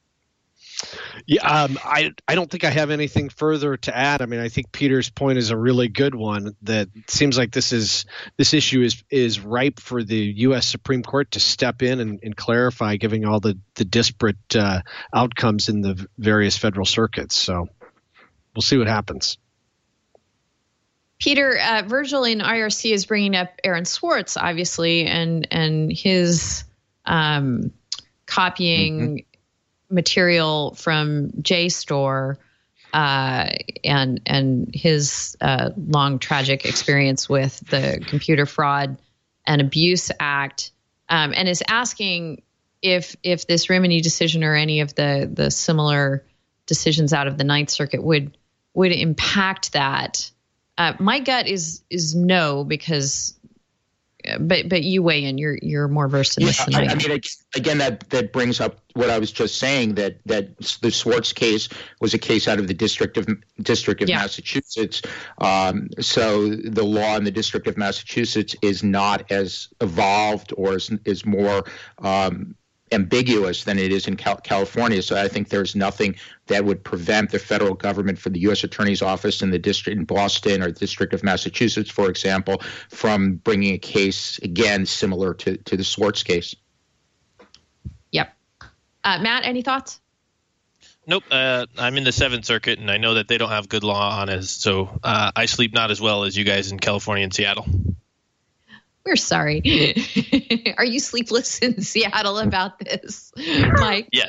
Yeah, I don't think I have anything further to add. I mean, I think Peter's point is a really good one. That it seems like this issue is ripe for the U.S. Supreme Court to step in and clarify, giving all the disparate outcomes in the various federal circuits. So we'll see what happens. Peter, Virgil in IRC is bringing up Aaron Swartz, obviously, and his copying material from JSTOR and his long tragic experience with the Computer Fraud and Abuse Act, and is asking if this Rimini decision or any of the similar decisions out of the Ninth Circuit would impact that. My gut is no, because but you weigh in. You're more versed in this than I am. I mean, again, that brings up what I was just saying, that the Swartz case was a case out of the District of Massachusetts. So the law in the District of Massachusetts is not as evolved or is more ambiguous than it is in California. So I think there's nothing that would prevent the federal government, from the U.S. Attorney's Office in the district in Boston or the District of Massachusetts, for example, from bringing a case, again, similar to the Swartz case. Yep. Matt, any thoughts? Nope. I'm in the Seventh Circuit, and I know that they don't have good law on it, so I sleep not as well as you guys in California and Seattle. We're sorry. Are you sleepless in Seattle about this, Mike? Yeah.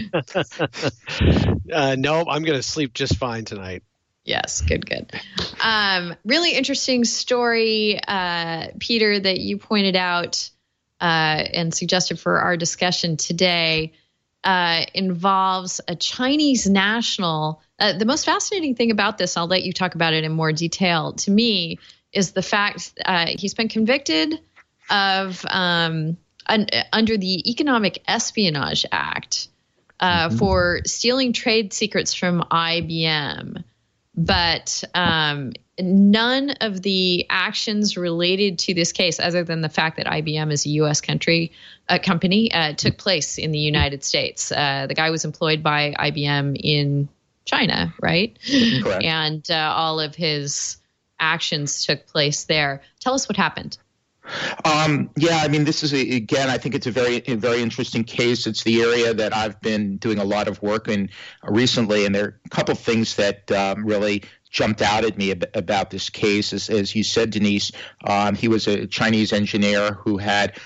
No, I'm going to sleep just fine tonight. Yes, good. Really interesting story, Peter, that you pointed out and suggested for our discussion today. Involves a Chinese national. The most fascinating thing about this, I'll let you talk about it in more detail, to me, is the fact he's been convicted of under the Economic Espionage Act for stealing trade secrets from IBM. But none of the actions related to this case, other than the fact that IBM is a U.S. company, took place in the United States. The guy was employed by IBM in China, right? Correct. And all of his actions took place there. Tell us what happened. Yeah, I mean, this is, again, I think it's a very interesting case. It's the area that I've been doing a lot of work in recently, and there are a couple things that really jumped out at me about this case is, as you said, Denise, he was a Chinese engineer who had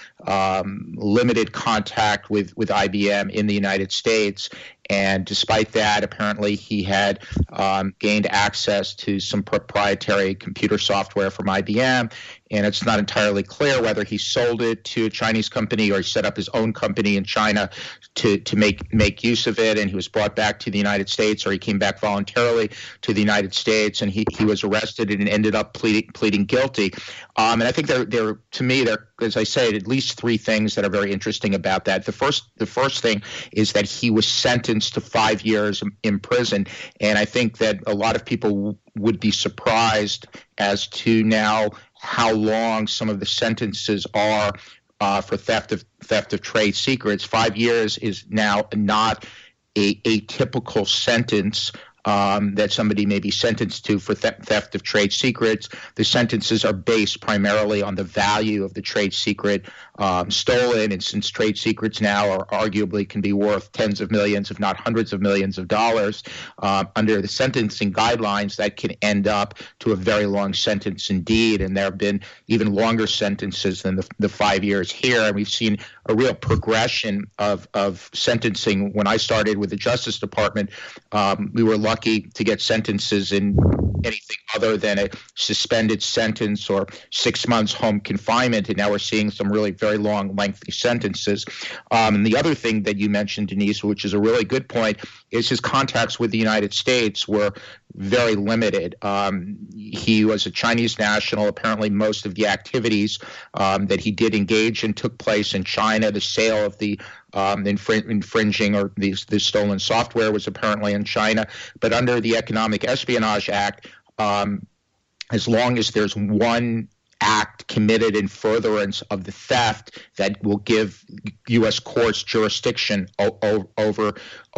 limited contact with IBM in the United States. And despite that, apparently he had gained access to some proprietary computer software from IBM. And it's not entirely clear whether he sold it to a Chinese company or he set up his own company in China to make use of it. And he was brought back to the United States, or he came back voluntarily to the United States, and he was arrested and ended up pleading guilty. And I think there, to me, as I said, at least three things that are very interesting about that. The first thing is that he was sentenced to 5 years in prison, and I think that a lot of people would be surprised as to now how long some of the sentences are for theft of trade secrets. 5 years is now not a typical sentence that somebody may be sentenced to for theft of trade secrets. The sentences are based primarily on the value of the trade secret stolen, and since trade secrets now are arguably can be worth tens of millions, if not hundreds of millions of dollars, under the sentencing guidelines, that can end up to a very long sentence indeed. And there have been even longer sentences than the 5 years here. And we've seen a real progression of sentencing. When I started with the Justice Department, we were lucky to get sentences in anything other than a suspended sentence or 6 months home confinement. And now we're seeing some really very long, lengthy sentences. And the other thing that you mentioned, Denise, which is a really good point, is his contacts with the United States were very limited. He was a Chinese national. Apparently, most of the activities that he did engage in took place in China. The sale of the infringing or the stolen software was apparently in China. But under the Economic Espionage Act, as long as there's one act committed in furtherance of the theft that will give U.S. courts jurisdiction over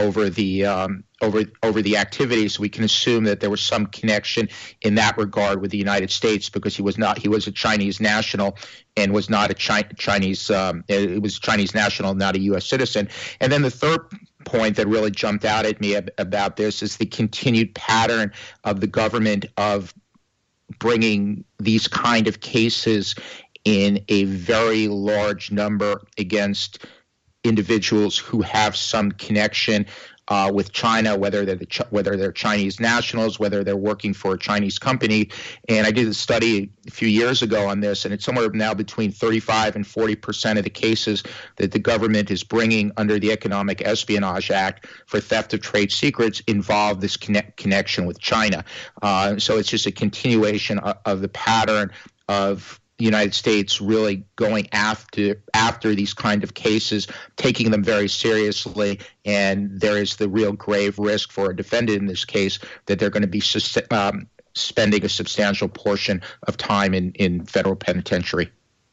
the activities, we can assume that there was some connection in that regard with the United States, because he was a Chinese national and was not a Chinese. It was a Chinese national, not a U.S. citizen. And then the third point that really jumped out at me about this is the continued pattern of the government of bringing these kind of cases in a very large number against individuals who have some connection with China, whether they're Chinese nationals, whether they're working for a Chinese company. And I did a study a few years ago on this, and it's somewhere now between 35 and 40% of the cases that the government is bringing under the Economic Espionage Act for theft of trade secrets involve this connection with China. So it's just a continuation of the pattern of the United States really going after these kind of cases, taking them very seriously, and there is the real grave risk for a defendant in this case that they're going to be spending a substantial portion of time in federal penitentiary.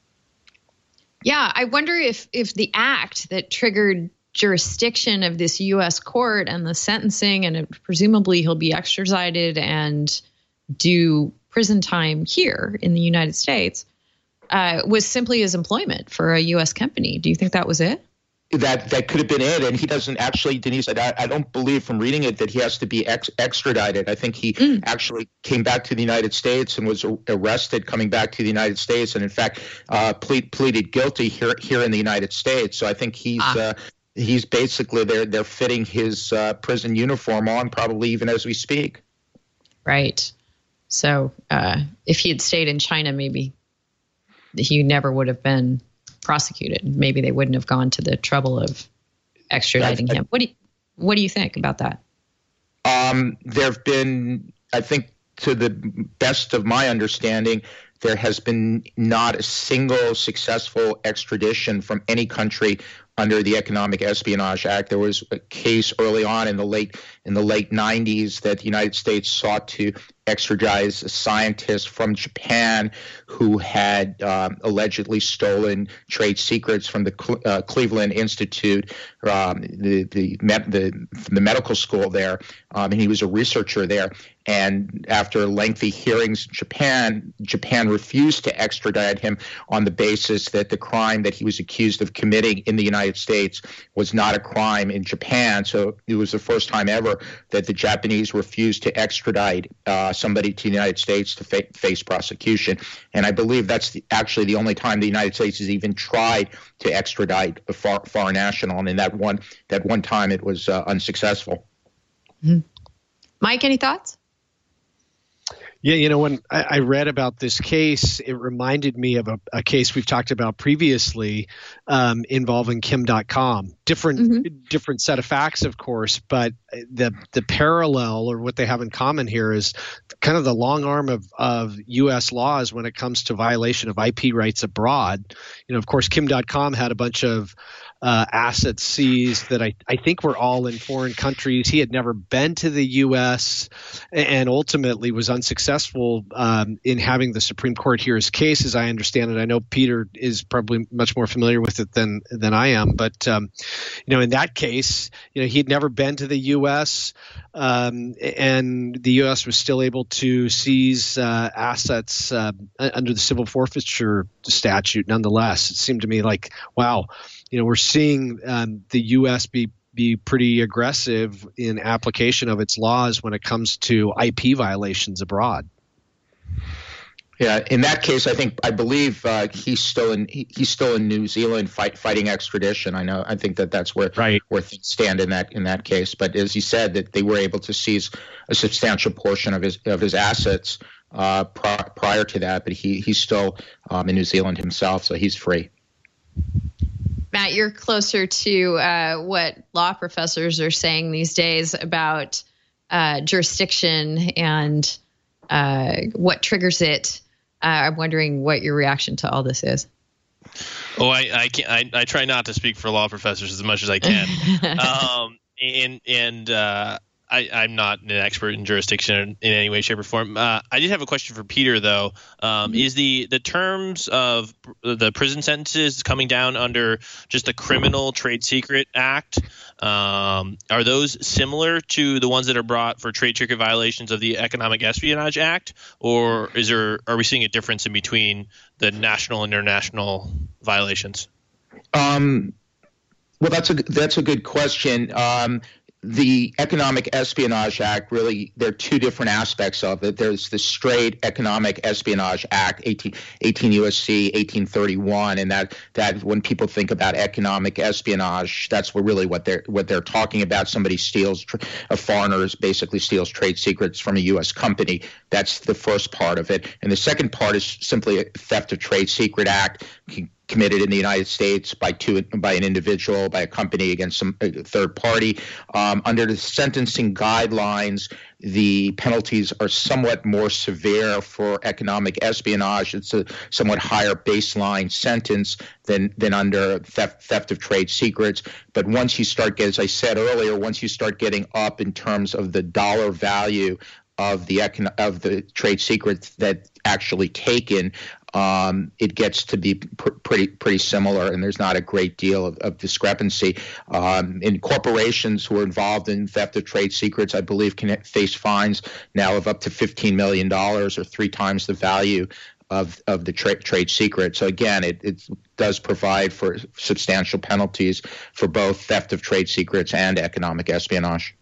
Yeah, I wonder if the act that triggered jurisdiction of this U.S. court and the sentencing, and presumably he'll be extradited and do prison time here in the United States, was simply his employment for a U.S. company. Do you think that was it? That could have been it, and he doesn't actually, Denise, I don't believe from reading it that he has to be extradited. I think he actually came back to the United States and was arrested coming back to the United States, and in fact pleaded guilty here in the United States. So I think he's basically they're fitting his prison uniform on, probably even as we speak. Right. So if he had stayed in China, maybe he never would have been prosecuted. Maybe they wouldn't have gone to the trouble of extraditing him. What do you think about that? There have been, I think, to the best of my understanding, there has been not a single successful extradition from any country under the Economic Espionage Act. There was a case early on in the late 90s that the United States sought to extradite a scientist from Japan who had allegedly stolen trade secrets from the Cleveland Institute, the medical school there, and he was a researcher there. And after lengthy hearings in Japan refused to extradite him on the basis that the crime that he was accused of committing in the United United States was not a crime in Japan. So it was the first time ever that the Japanese refused to extradite somebody to the United States to face prosecution. And I believe that's actually the only time the United States has even tried to extradite a foreign national. And in that one time, it was unsuccessful. Mm-hmm. Mike, any thoughts? Yeah, when I read about this case, it reminded me of a case we've talked about previously involving Kim.com. Different set of facts, of course, but the parallel, or what they have in common here, is kind of the long arm of U.S. laws when it comes to violation of IP rights abroad. Of course, Kim.com had a bunch of assets seized that I think were all in foreign countries. He had never been to the U.S. and ultimately was unsuccessful in having the Supreme Court hear his case, as I understand it. I know Peter is probably much more familiar with it than I am, but in that case, he'd never been to the U.S. And the U.S. was still able to seize assets under the civil forfeiture statute. Nonetheless, it seemed to me like, wow. We're seeing the U.S. be pretty aggressive in application of its laws when it comes to IP violations abroad. Yeah, in that case, I believe he's still in New Zealand fighting extradition. I think that's where things stand in that case. But as you said, that they were able to seize a substantial portion of his assets prior to that. But he's still in New Zealand himself, so he's free. Matt, you're closer to what law professors are saying these days about jurisdiction and what triggers it. I'm wondering what your reaction to all this is. Oh, I try not to speak for law professors as much as I can. I'm not an expert in jurisdiction in any way, shape, or form. I did have a question for Peter, though. Is the terms of the prison sentences coming down under just the Criminal Trade Secret Act, are those similar to the ones that are brought for trade secret violations of the Economic Espionage Act, or are we seeing a difference in between the national and international violations? Well, that's a good question. The Economic Espionage Act, really, there are two different aspects of it. There's the straight Economic Espionage Act, 18 U.S.C. 1831, and that when people think about economic espionage, that's what they're talking about. Somebody a foreigner basically steals trade secrets from a U.S. company. That's the first part of it, and the second part is simply a theft of trade secret act committed in the United States by an individual, by a company against some third party. Under the sentencing guidelines, the penalties are somewhat more severe for economic espionage. It's a somewhat higher baseline sentence than under theft of trade secrets. But once you start, as I said earlier, once you start getting up in terms of the dollar value of the trade secrets that actually taken, it gets to be pretty similar, and there's not a great deal of discrepancy. In corporations who are involved in theft of trade secrets, I believe can face fines now of up to $15 million, or 3 times the value of the trade secret. So again, it does provide for substantial penalties for both theft of trade secrets and economic espionage.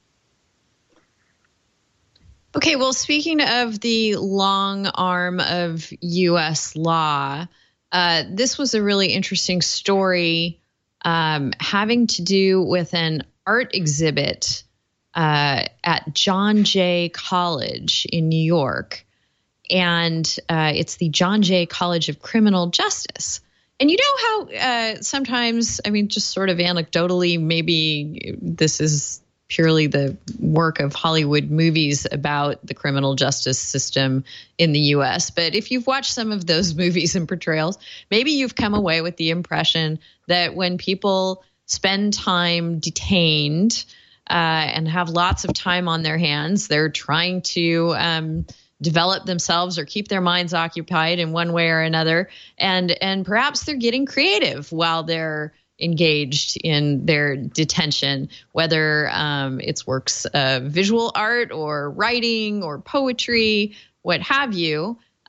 Okay, well, speaking of the long arm of U.S. law, this was a really interesting story having to do with an art exhibit at John Jay College in New York. And it's the John Jay College of Criminal Justice. And you know how sometimes, just sort of anecdotally, maybe this is purely the work of Hollywood movies about the criminal justice system in the U.S. But if you've watched some of those movies and portrayals, maybe you've come away with the impression that when people spend time detained and have lots of time on their hands, they're trying to develop themselves or keep their minds occupied in one way or another. And perhaps they're getting creative while they're engaged in their detention, whether it's works of visual art or writing or poetry, what have you.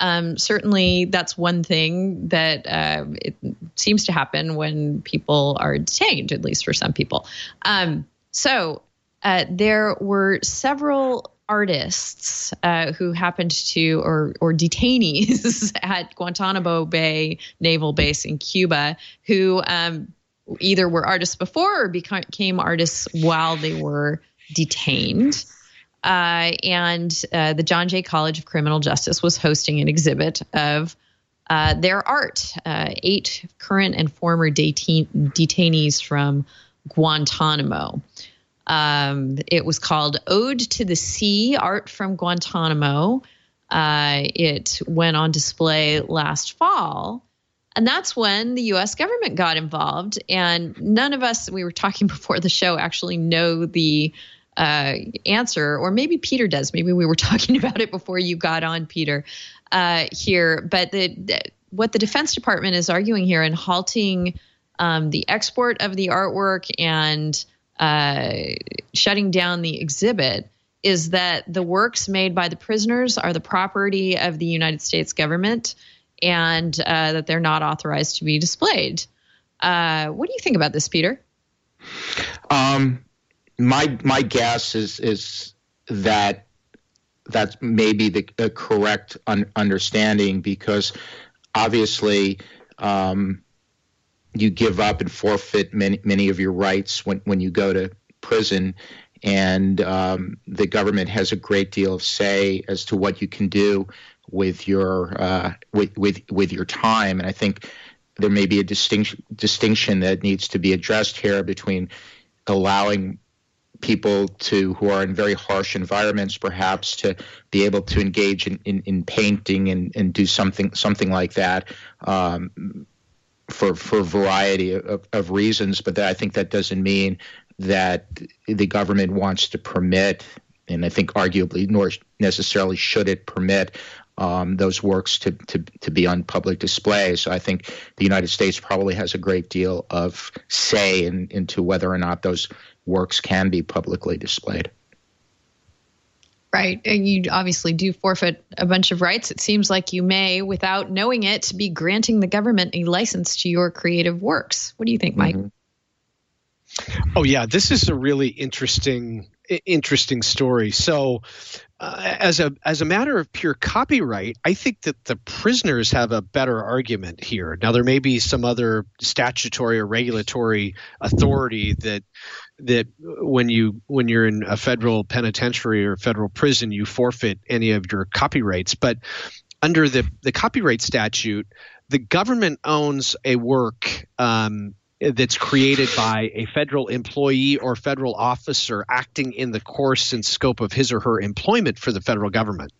Certainly, that's one thing that it seems to happen when people are detained, at least for some people. So there were several artists who happened to, or detainees at Guantanamo Bay Naval Base in Cuba, who either were artists before or became artists while they were detained. And the John Jay College of Criminal Justice was hosting an exhibit of their art. 8 current and former detainees from Guantanamo. It was called Ode to the Sea, Art from Guantanamo. It went on display last fall. And that's when the U.S. government got involved. And none of us, we were talking before the show, actually know the answer, or maybe Peter does. Maybe we were talking about it before you got on, Peter, here. But what the Defense Department is arguing here in halting the export of the artwork and shutting down the exhibit is that the works made by the prisoners are the property of the United States government, and that they're not authorized to be displayed. What do you think about this, Peter? My guess is that that's maybe the correct understanding, because obviously you give up and forfeit many of your rights when you go to prison, and the government has a great deal of say as to what you can do with your with your time. And I think there may be a distinction that needs to be addressed here between allowing people who are in very harsh environments perhaps to be able to engage in painting and do something like that for a variety of reasons. But I think that doesn't mean that the government wants to permit, and I think arguably nor necessarily should it permit, those works to be on public display. So I think the United States probably has a great deal of say into whether or not those works can be publicly displayed. Right. And you obviously do forfeit a bunch of rights. It seems like you may, without knowing it, be granting the government a license to your creative works. What do you think, Mike? Oh, yeah, this is a really interesting story. So as a matter of pure copyright, I think that the prisoners have a better argument here. Now, there may be some other statutory or regulatory authority that when you're in a federal penitentiary or federal prison, you forfeit any of your copyrights. But under the copyright statute, the government owns a work that's created by a federal employee or federal officer acting in the course and scope of his or her employment for the federal government.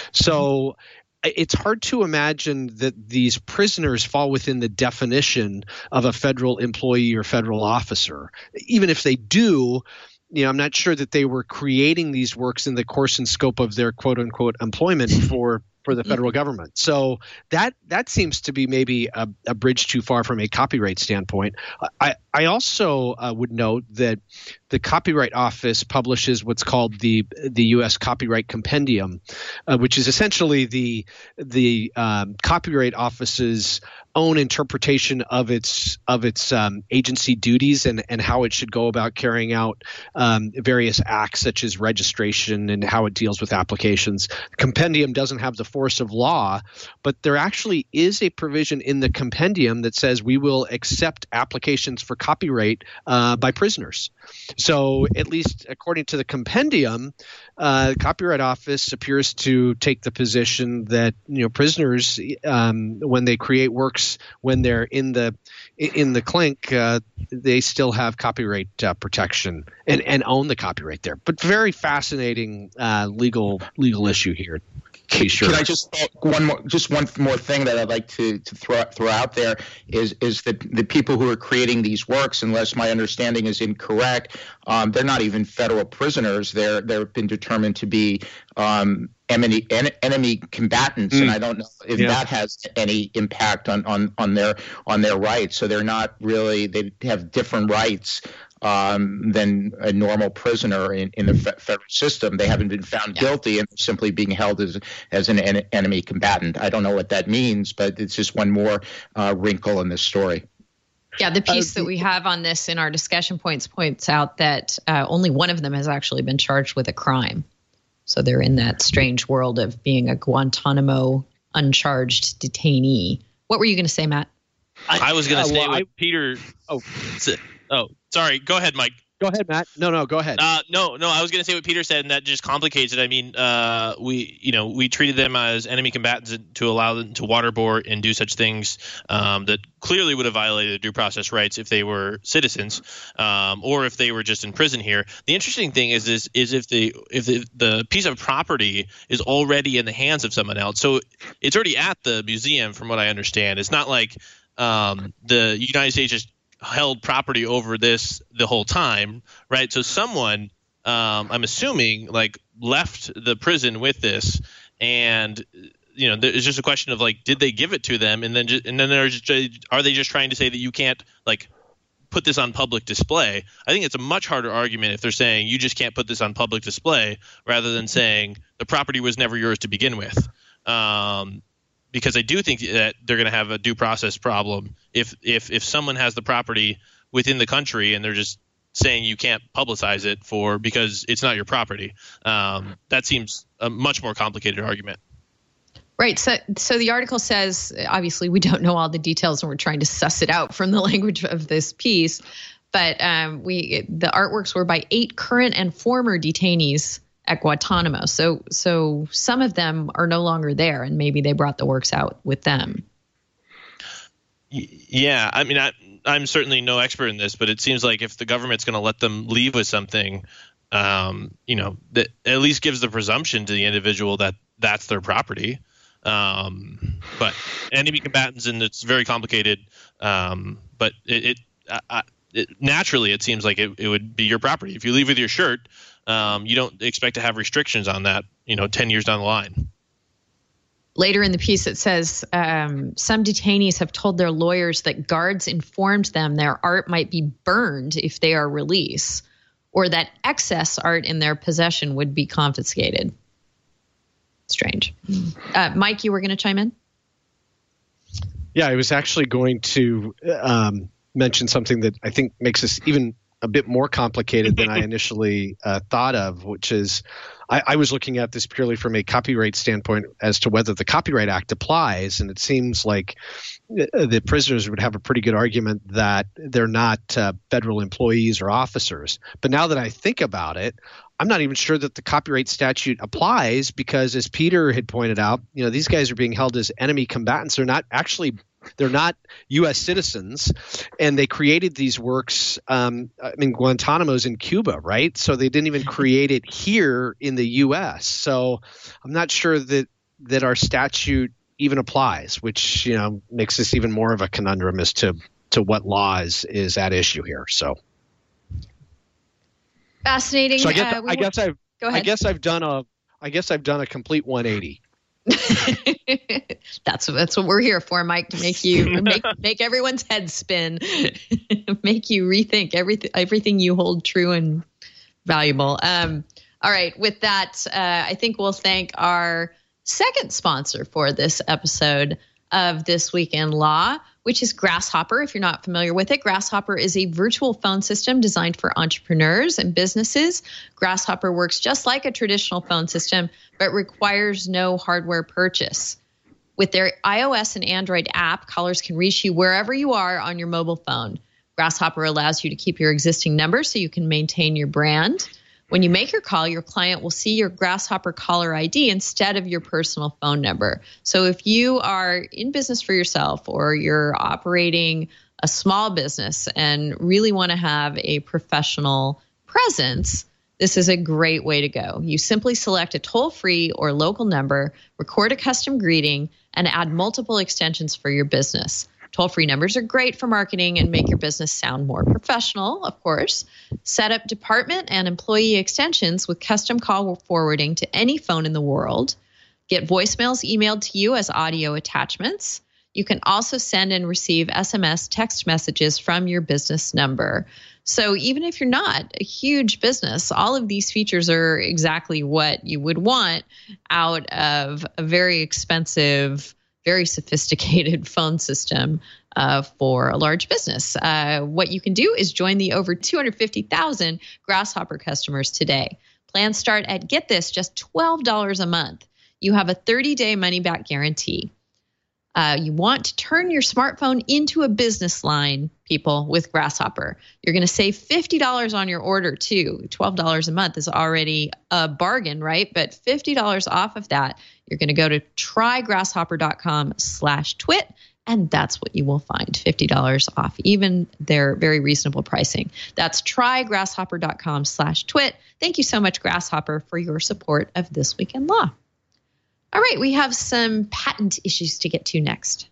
So it's hard to imagine that these prisoners fall within the definition of a federal employee or federal officer. Even if they do, I'm not sure that they were creating these works in the course and scope of their quote unquote employment for the federal government. So that seems to be maybe a bridge too far from a copyright standpoint. I also would note that the Copyright Office publishes what's called the U.S. Copyright Compendium, which is essentially the Copyright Office's own interpretation of its agency duties and how it should go about carrying out various acts such as registration and how it deals with applications. The compendium doesn't have the force of law, but there actually is a provision in the compendium that says we will accept applications for copyright by prisoners. So at least according to the compendium, the Copyright Office appears to take the position that prisoners, when they create works, when they're in the clink, they still have copyright protection and own the copyright there. But very fascinating legal issue here. Sure. Can I just one more thing that I'd like to throw out there is that the people who are creating these works, unless my understanding is incorrect, they're not even federal prisoners. They've been determined to be enemy combatants, and I don't know if that has any impact on their rights. So they're not really, they have different rights than a normal prisoner in the federal system. They haven't been found guilty and simply being held as an enemy combatant. I don't know what that means, but it's just one more wrinkle in this story. Yeah, the piece that we have on this in our discussion points out that only one of them has actually been charged with a crime. So they're in that strange world of being a Guantanamo uncharged detainee. What were you going to say, Matt? I was going to say what Peter. Oh, sorry. Go ahead, Mike. Go ahead, Matt. No, go ahead. No. I was going to say what Peter said, and that just complicates it. I mean, we treated them as enemy combatants to allow them to waterboard and do such things that clearly would have violated their due process rights if they were citizens, or if they were just in prison here. The interesting thing is if the piece of property is already in the hands of someone else, so it's already at the museum, from what I understand. It's not like the United States just held property over this the whole time, right? So someone, I'm assuming, like left the prison with this, and it's just a question of like, did they give it to them, and then are they just trying to say that you can't like put this on public display? I think it's a much harder argument if they're saying you just can't put this on public display, rather than saying the property was never yours to begin with. Because I do think that they're going to have a due process problem if someone has the property within the country and they're just saying you can't publicize it because it's not your property. That seems a much more complicated argument. Right. So the article says, obviously we don't know all the details and we're trying to suss it out from the language of this piece, but the artworks were by 8 current and former detainees at Guantanamo. So some of them are no longer there, and maybe they brought the works out with them. Yeah, I mean, I'm certainly no expert in this, but it seems like if the government's going to let them leave with something, that at least gives the presumption to the individual that that's their property. But enemy combatants, and it's very complicated. But it naturally, it seems like it would be your property. If you leave with your shirt, you don't expect to have restrictions on that, 10 years down the line. Later in the piece, it says some detainees have told their lawyers that guards informed them their art might be burned if they are released, or that excess art in their possession would be confiscated. Strange. Mike, you were going to chime in? Yeah, I was actually going to mention something that I think makes this even a bit more complicated than I initially thought of, which is I was looking at this purely from a copyright standpoint as to whether the Copyright Act applies, and it seems like the prisoners would have a pretty good argument that they're not federal employees or officers. But now that I think about it, I'm not even sure that the copyright statute applies because, as Peter had pointed out, these guys are being held as enemy combatants. They're not U.S. citizens, and they created these works. Guantanamo's in Cuba, right? So they didn't even create it here in the U.S. So I'm not sure that our statute even applies, which makes this even more of a conundrum as to what law is at issue here. So fascinating. So I guess I've done a complete 180. That's what we're here for, Mike, to make everyone's head spin, make you rethink everything you hold true and valuable. All right, with that, I think we'll thank our second sponsor for this episode of This Week in Law, which is Grasshopper. If you're not familiar with it, Grasshopper is a virtual phone system designed for entrepreneurs and businesses. Grasshopper works just like a traditional phone system, but requires no hardware purchase. With their iOS and Android app, callers can reach you wherever you are on your mobile phone. Grasshopper allows you to keep your existing number so you can maintain your brand. When you make your call, your client will see your Grasshopper caller ID instead of your personal phone number. So if you are in business for yourself or you're operating a small business and really want to have a professional presence, this is a great way to go. You simply select a toll-free or local number, record a custom greeting, and add multiple extensions for your business. Toll-free numbers are great for marketing and make your business sound more professional, of course. Set up department and employee extensions with custom call forwarding to any phone in the world. Get voicemails emailed to you as audio attachments. You can also send and receive SMS text messages from your business number. So even if you're not a huge business, all of these features are exactly what you would want out of a very expensive, very sophisticated phone system for a large business. What you can do is join the over 250,000 Grasshopper customers today. Plans start at, get this, just $12 a month. You have a 30-day money-back guarantee. You want to turn your smartphone into a business line, people, with Grasshopper. You're going to save $50 on your order, too. $12 a month is already a bargain, right? But $50 off of that, you're going to go to trygrasshopper.com/twit, and that's what you will find, $50 off, even their very reasonable pricing. That's trygrasshopper.com/twit. Thank you so much, Grasshopper, for your support of This Week in Law. All right, we have some patent issues to get to next.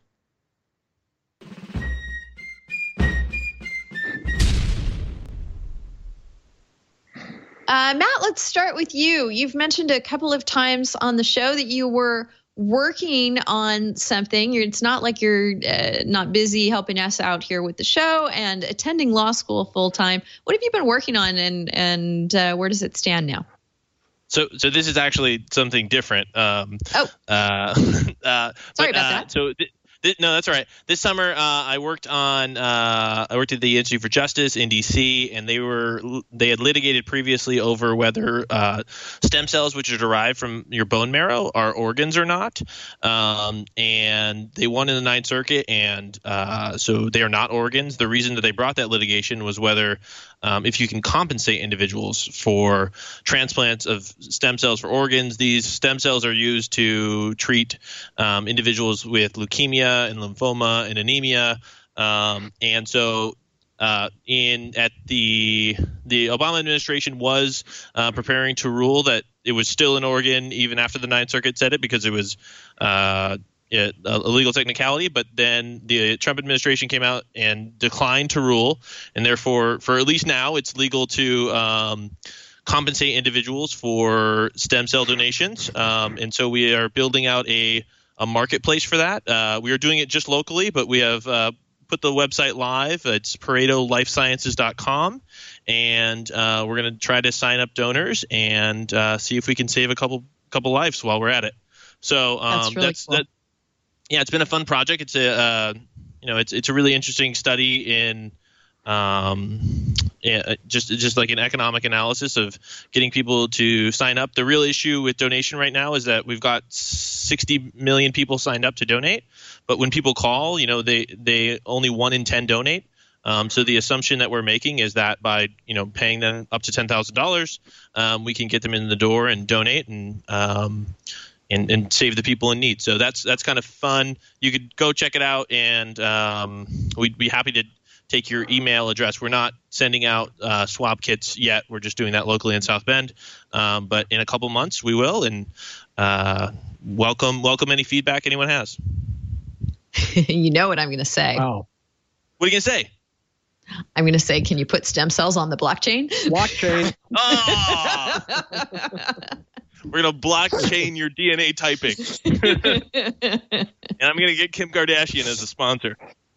Matt, let's start with you. You've mentioned a couple of times on the show that you were working on something. It's not like you're not busy helping us out here with the show and attending law school full time. What have you been working on, and where does it stand now? So this is actually something different. Sorry about that. No, that's all right. This summer, I worked at the Institute for Justice in D.C., and they had litigated previously over whether stem cells, which are derived from your bone marrow, are organs or not. And they won in the Ninth Circuit, and so they are not organs. The reason that they brought that litigation was whether if you can compensate individuals for transplants of stem cells for organs. These stem cells are used to treat individuals with leukemia and lymphoma and anemia. And so at the Obama administration was preparing to rule that it was still an organ even after the Ninth Circuit said it, because it was a legal technicality, but then the Trump administration came out and declined to rule, and therefore, for at least now, it's legal to compensate individuals for stem cell donations. And so we are building out a marketplace for that. We are doing it just locally, but we have put the website live. It's ParetoLifeSciences.com, and we're going to try to sign up donors and see if we can save a couple lives while we're at it. So that's really cool. Yeah, it's been a fun project. It's it's a really interesting study in just like an economic analysis of getting people to sign up. The real issue with donation right now is that we've got 60 million people signed up to donate, but when people call, they only 1 in 10 donate. So the assumption that we're making is that by paying them up to $10,000, we can get them in the door and donate and save the people in need. So that's kind of fun. You could go check it out, and we'd be happy to take your email address. We're not sending out swab kits yet. We're just doing that locally in South Bend. But in a couple months we will, and welcome any feedback anyone has. You know what I'm going to say. Wow. What are you going to say? I'm going to say, can you put stem cells on the blockchain? Blockchain. Oh! We're going to blockchain your DNA typing. And I'm going to get Kim Kardashian as a sponsor.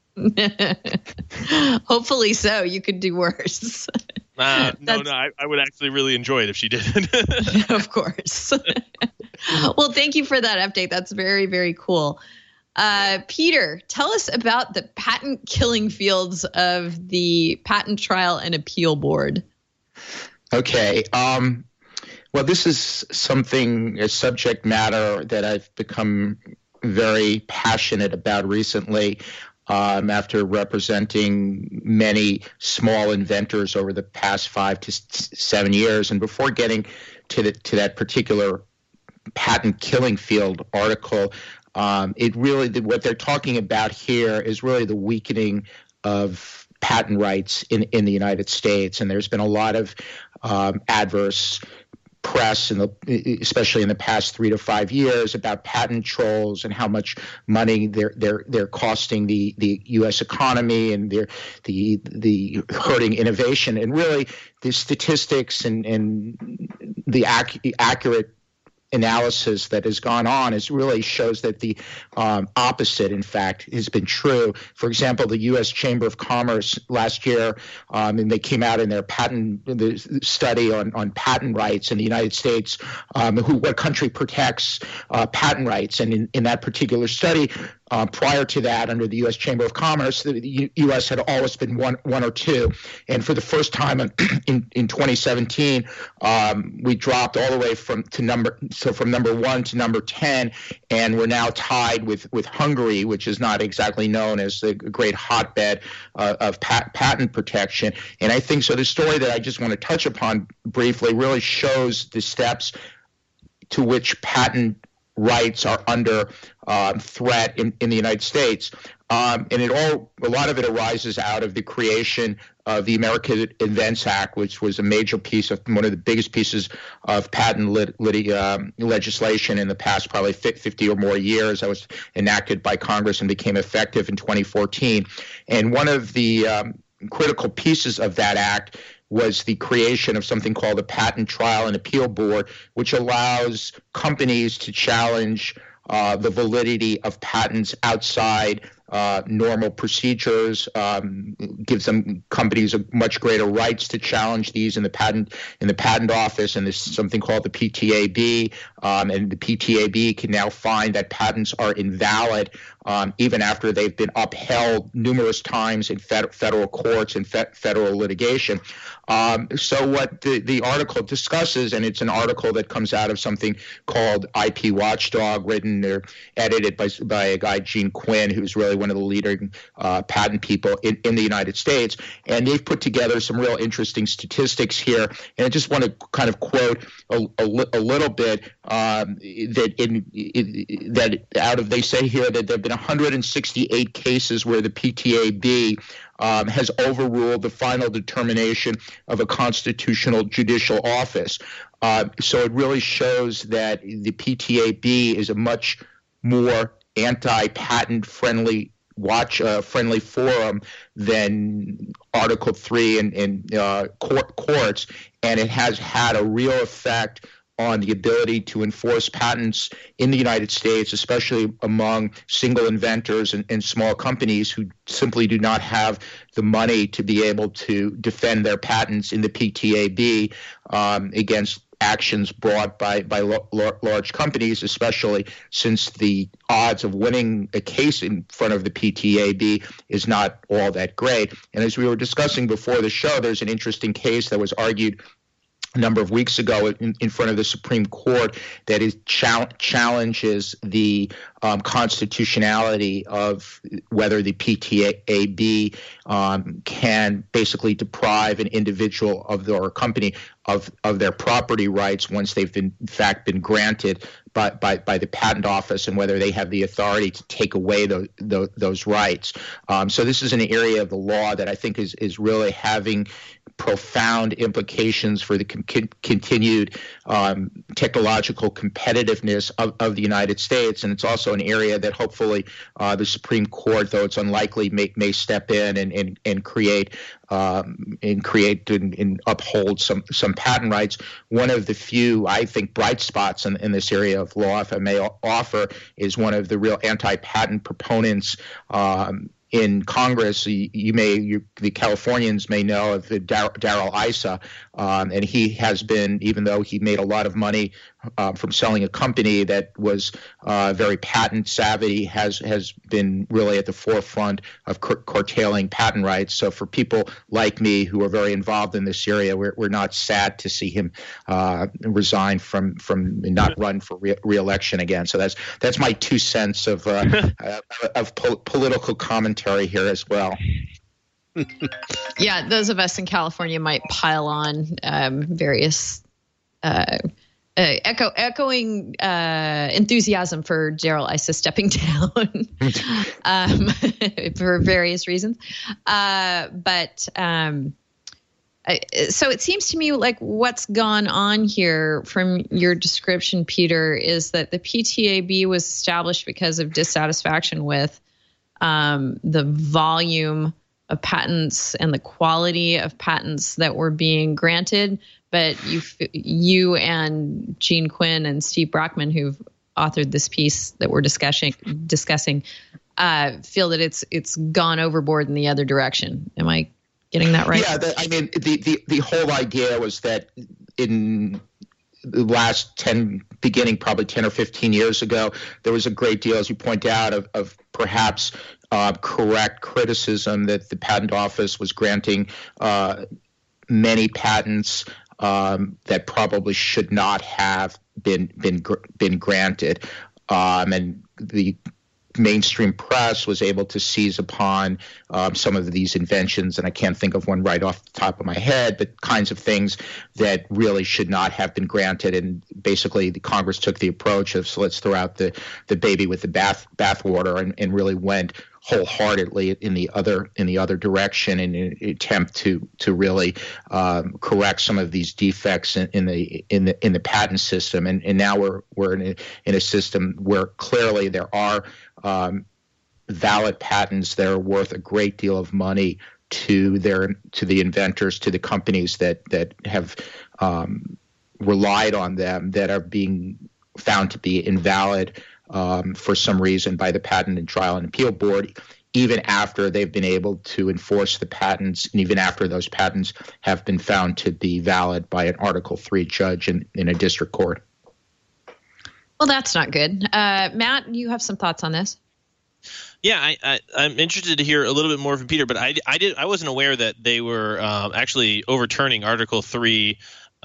Hopefully so. You could do worse. No, I would actually really enjoy it if she did. Of course. Well, thank you for that update. That's very, very cool. Peter, tell us about the patent killing fields of the Patent Trial and Appeal Board. Okay. Well, this is a subject matter that I've become very passionate about recently. After representing many small inventors over the past 5 to 7 years. And before getting to that particular patent killing field article, what they're talking about here is really the weakening of patent rights in the United States. And there's been a lot of adverse press, especially in the past 3 to 5 years, about patent trolls and how much money they're costing the U.S. economy, and the hurting innovation. And really, the statistics and the accurate analysis that has gone on is really shows that the opposite, in fact, has been true. For example, the U.S. Chamber of Commerce last year, and they came out in their the study on patent rights in the United States, what country protects patent rights. And in that particular study, prior to that, under the U.S. Chamber of Commerce, the U.S. had always been one or two. And for the first time in 2017, we dropped all the way from number 1 to number 10, and we're now tied with Hungary, which is not exactly known as the great hotbed of patent protection. And I think so. The story that I just want to touch upon briefly really shows the steps to which patent rights are under threat in the United States. And a lot of it arises out of the creation of the American Invents Act, which was a major piece of one of the biggest pieces of patent legislation in the past probably 50 or more years. That was enacted by Congress and became effective in 2014. And one of the critical pieces of that act was the creation of something called the Patent Trial and Appeal Board, which allows companies to challenge the validity of patents outside normal procedures, gives them companies a much greater rights to challenge these in the patent office, and there's something called the PTAB, and the PTAB can now find that patents are invalid even after they've been upheld numerous times in federal courts and federal litigation. So what the article discusses, and it's an article that comes out of something called IP Watchdog, written or edited by a guy, Gene Quinn, who's really one of the leading patent people in the United States. And they've put together some real interesting statistics here. And I just want to kind of quote a little bit they say here that there have been 168 cases where the PTAB has overruled the final determination of a constitutional judicial office. So it really shows that the PTAB is a much more anti-patent friendly forum than Article 3 and courts, and it has had a real effect on the ability to enforce patents in the United States, especially among single inventors and small companies who simply do not have the money to be able to defend their patents in the PTAB against actions brought by large companies, especially since the odds of winning a case in front of the PTAB is not all that great. And as we were discussing before the show, there's an interesting case that was argued a number of weeks ago in front of the Supreme Court that is challenges the constitutionality of whether the PTAB can basically deprive an individual or a company of their property rights once they've been granted by the patent office, and whether they have the authority to take away those rights. So this is an area of the law that I think is really having profound implications for the continued technological competitiveness of the United States, and it's also an area that hopefully the Supreme Court, though it's unlikely, may step in and create and uphold some patent rights. One of the few, I think, bright spots in this area of law, if I may offer, is one of the real anti-patent proponents in Congress. The Californians may know of Darrell Issa, and he has been, even though he made a lot of money from selling a company that was very patent savvy, has been really at the forefront of curtailing patent rights. So for people like me who are very involved in this area, we're not sad to see him resign from and not run for re-election again. So that's my 2 cents of political commentary here as well. Yeah, those of us in California might pile on various echoing enthusiasm for Darrell Issa stepping down for various reasons. So it seems to me like what's gone on here from your description, Peter, is that the PTAB was established because of dissatisfaction with the volume of patents and the quality of patents that were being granted, but you and Gene Quinn and Steve Brockman, who've authored this piece that we're discussing, feel that it's gone overboard in the other direction. Am I getting that right? Yeah, the whole idea was that in the last beginning probably 10 or 15 years ago, there was a great deal, as you point out, of perhaps correct criticism that the patent office was granting many patents that probably should not have been granted, and the mainstream press was able to seize upon some of these inventions, and I can't think of one right off the top of my head, but kinds of things that really should not have been granted. And basically, the Congress took the approach of, so let's throw out the baby with the bathwater, and really went wholeheartedly in the other direction in an attempt to really correct some of these defects in the patent system. And now we're in a system where clearly there are valid patents that are worth a great deal of money to the inventors, to the companies that have relied on them, that are being found to be invalid for some reason by the Patent and Trial and Appeal Board, even after they've been able to enforce the patents, and even after those patents have been found to be valid by an Article III judge in a district court. Well, that's not good. Matt, you have some thoughts on this? Yeah, I'm interested to hear a little bit more from Peter, but I wasn't aware that they were actually overturning Article III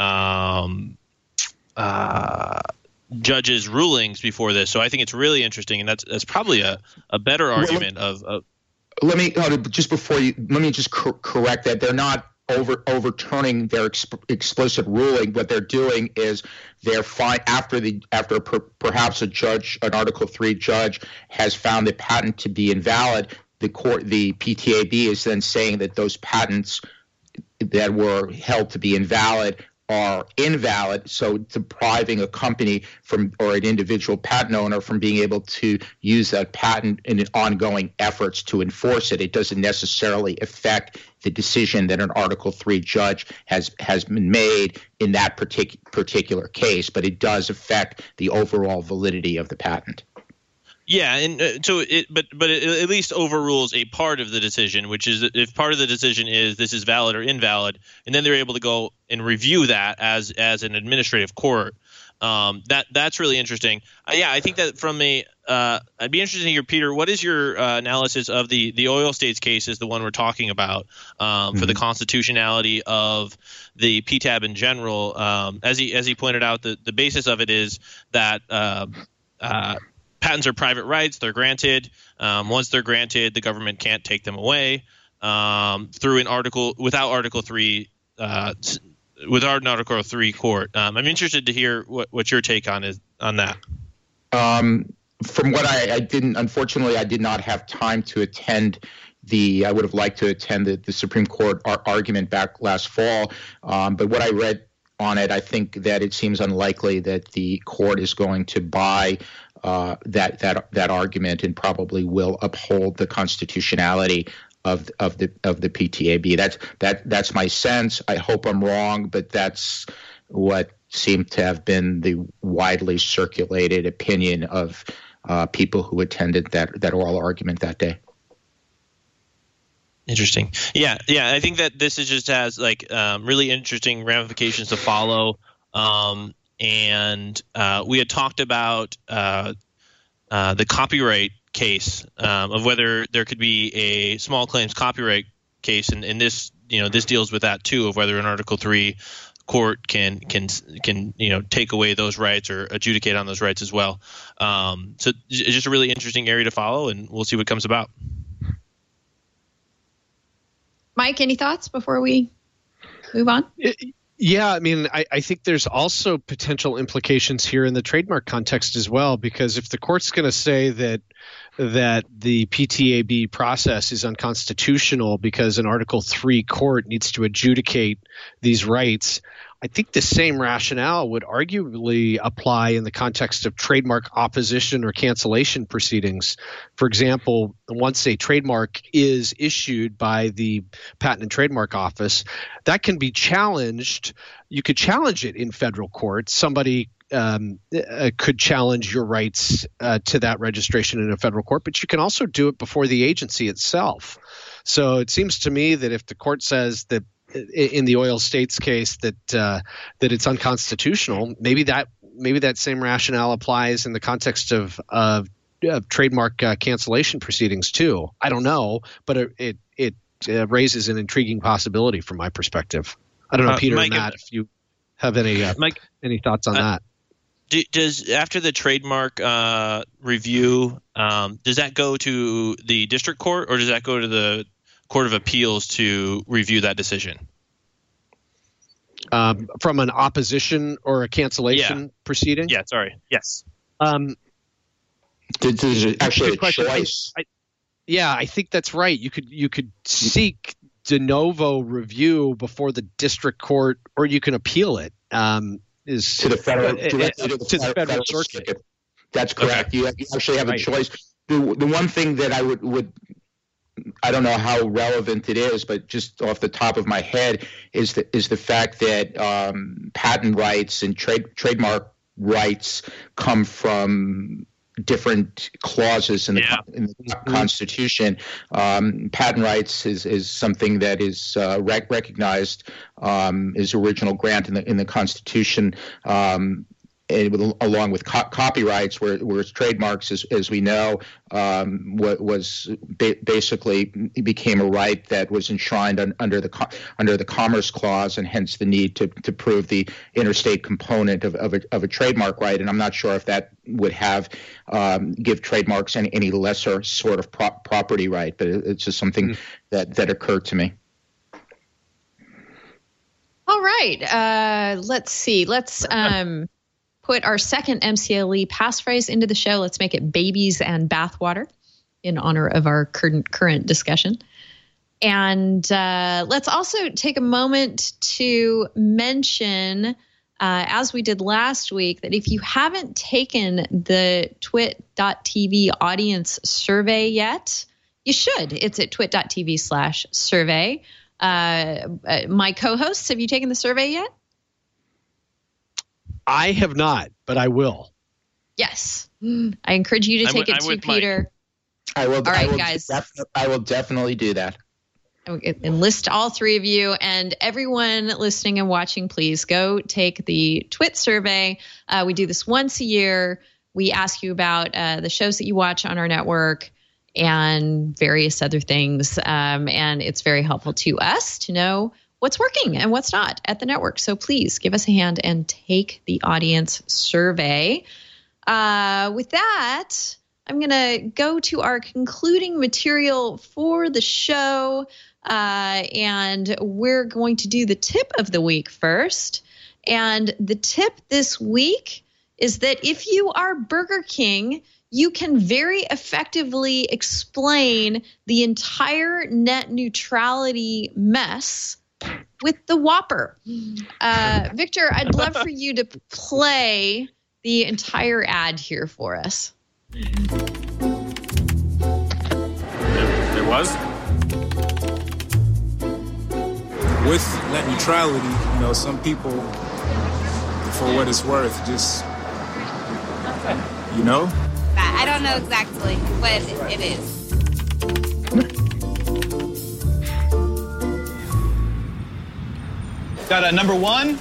judges' rulings before this. So I think it's really interesting, and that's probably a better argument Let me just correct that. They're not overturning their explicit ruling. What they're doing is they're fine after perhaps an Article III judge has found the patent to be invalid. The PTAB is then saying that those patents that were held to be invalid are invalid, so depriving a company or an individual patent owner from being able to use that patent in ongoing efforts to enforce it. It doesn't necessarily affect the decision that an Article III judge has been made in that particular case, but it does affect the overall validity of the patent. Yeah, and but it at least overrules a part of the decision, which is if part of the decision is this is valid or invalid, and then they're able to go and review that as an administrative court. That's really interesting. I think that from I'd be interested to hear, Peter, what is your analysis of the Oil States case, is the one we're talking about, for the constitutionality of the PTAB in general? As he pointed out, the basis of it is that patents are private rights. They're granted. Once they're granted, the government can't take them away through without Article III. Without an Article III court. I'm interested to hear what your take on that. From what I didn't, unfortunately, I did not have time to attend I would have liked to attend the Supreme Court argument back last fall. But what I read on it, I think that it seems unlikely that the court is going to buy that argument and probably will uphold the constitutionality of the PTAB. That's my sense. I hope I'm wrong, but that's what seemed to have been the widely circulated opinion of people who attended that oral argument that day. Interesting. Yeah. I think that this just has really interesting ramifications to follow. And we had talked about the copyright case of whether there could be a small claims copyright case, and this deals with that too, of whether an Article III court can take away those rights or adjudicate on those rights as well. So it's just a really interesting area to follow, and we'll see what comes about. Mike, any thoughts before we move on? Yeah, I mean, I think there's also potential implications here in the trademark context as well, because if the court's going to say that the PTAB process is unconstitutional because an Article III court needs to adjudicate these rights, I think the same rationale would arguably apply in the context of trademark opposition or cancellation proceedings. For example, once a trademark is issued by the Patent and Trademark Office, that can be challenged. You could challenge it in federal court. Somebody could challenge your rights to that registration in a federal court, but you can also do it before the agency itself. So it seems to me that if the court says that in the Oil States case that it's unconstitutional, maybe that same rationale applies in the context of trademark cancellation proceedings too. I don't know, but it raises an intriguing possibility from my perspective. I don't know, Peter and Matt, if you have any thoughts on that. Does after the trademark review, does that go to the district court or does that go to the Court of Appeals to review that decision? From an opposition or a cancellation proceeding? Yeah, sorry. Yes. There's actually a choice. I think that's right. You could seek de novo review before the district court, or you can appeal it. Is to the federal federal circuit. That's correct. Okay. You actually have a choice. The one thing that I would I don't know how relevant it is, but just off the top of my head is the fact that patent rights and trademark rights come from different clauses in the Constitution. Patent rights is something that is recognized as original grant in the Constitution, along with copyrights, whereas trademarks, as we know, basically became a right that was enshrined under the Commerce Clause, and hence the need to prove the interstate component of a trademark right. And I'm not sure if that would give trademarks any lesser sort of property right, but it's just something that occurred to me. All right, let's see. Let's put our second MCLE passphrase into the show. Let's make it babies and bathwater in honor of our current discussion. And let's also take a moment to mention, as we did last week, that if you haven't taken the twit.tv audience survey yet, you should. It's at twit.tv/survey. My co-hosts, have you taken the survey yet? I have not, but I will. Yes. I encourage you to take it too, Peter. I will. All right, guys. I will definitely do that. Enlist all three of you, and everyone listening and watching, please go take the Twit survey. We do this once a year. We ask you about the shows that you watch on our network and various other things. And it's very helpful to us to know what's working and what's not at the network. So please give us a hand and take the audience survey. With that, I'm going to go to our concluding material for the show. And we're going to do the tip of the week first. And the tip this week is that if you are Burger King, you can very effectively explain the entire net neutrality mess with the Whopper. Victor, I'd love for you to play the entire ad here for us. There was? With net neutrality, some people, for what it's worth, just, I don't know exactly, but it is. Got a number one.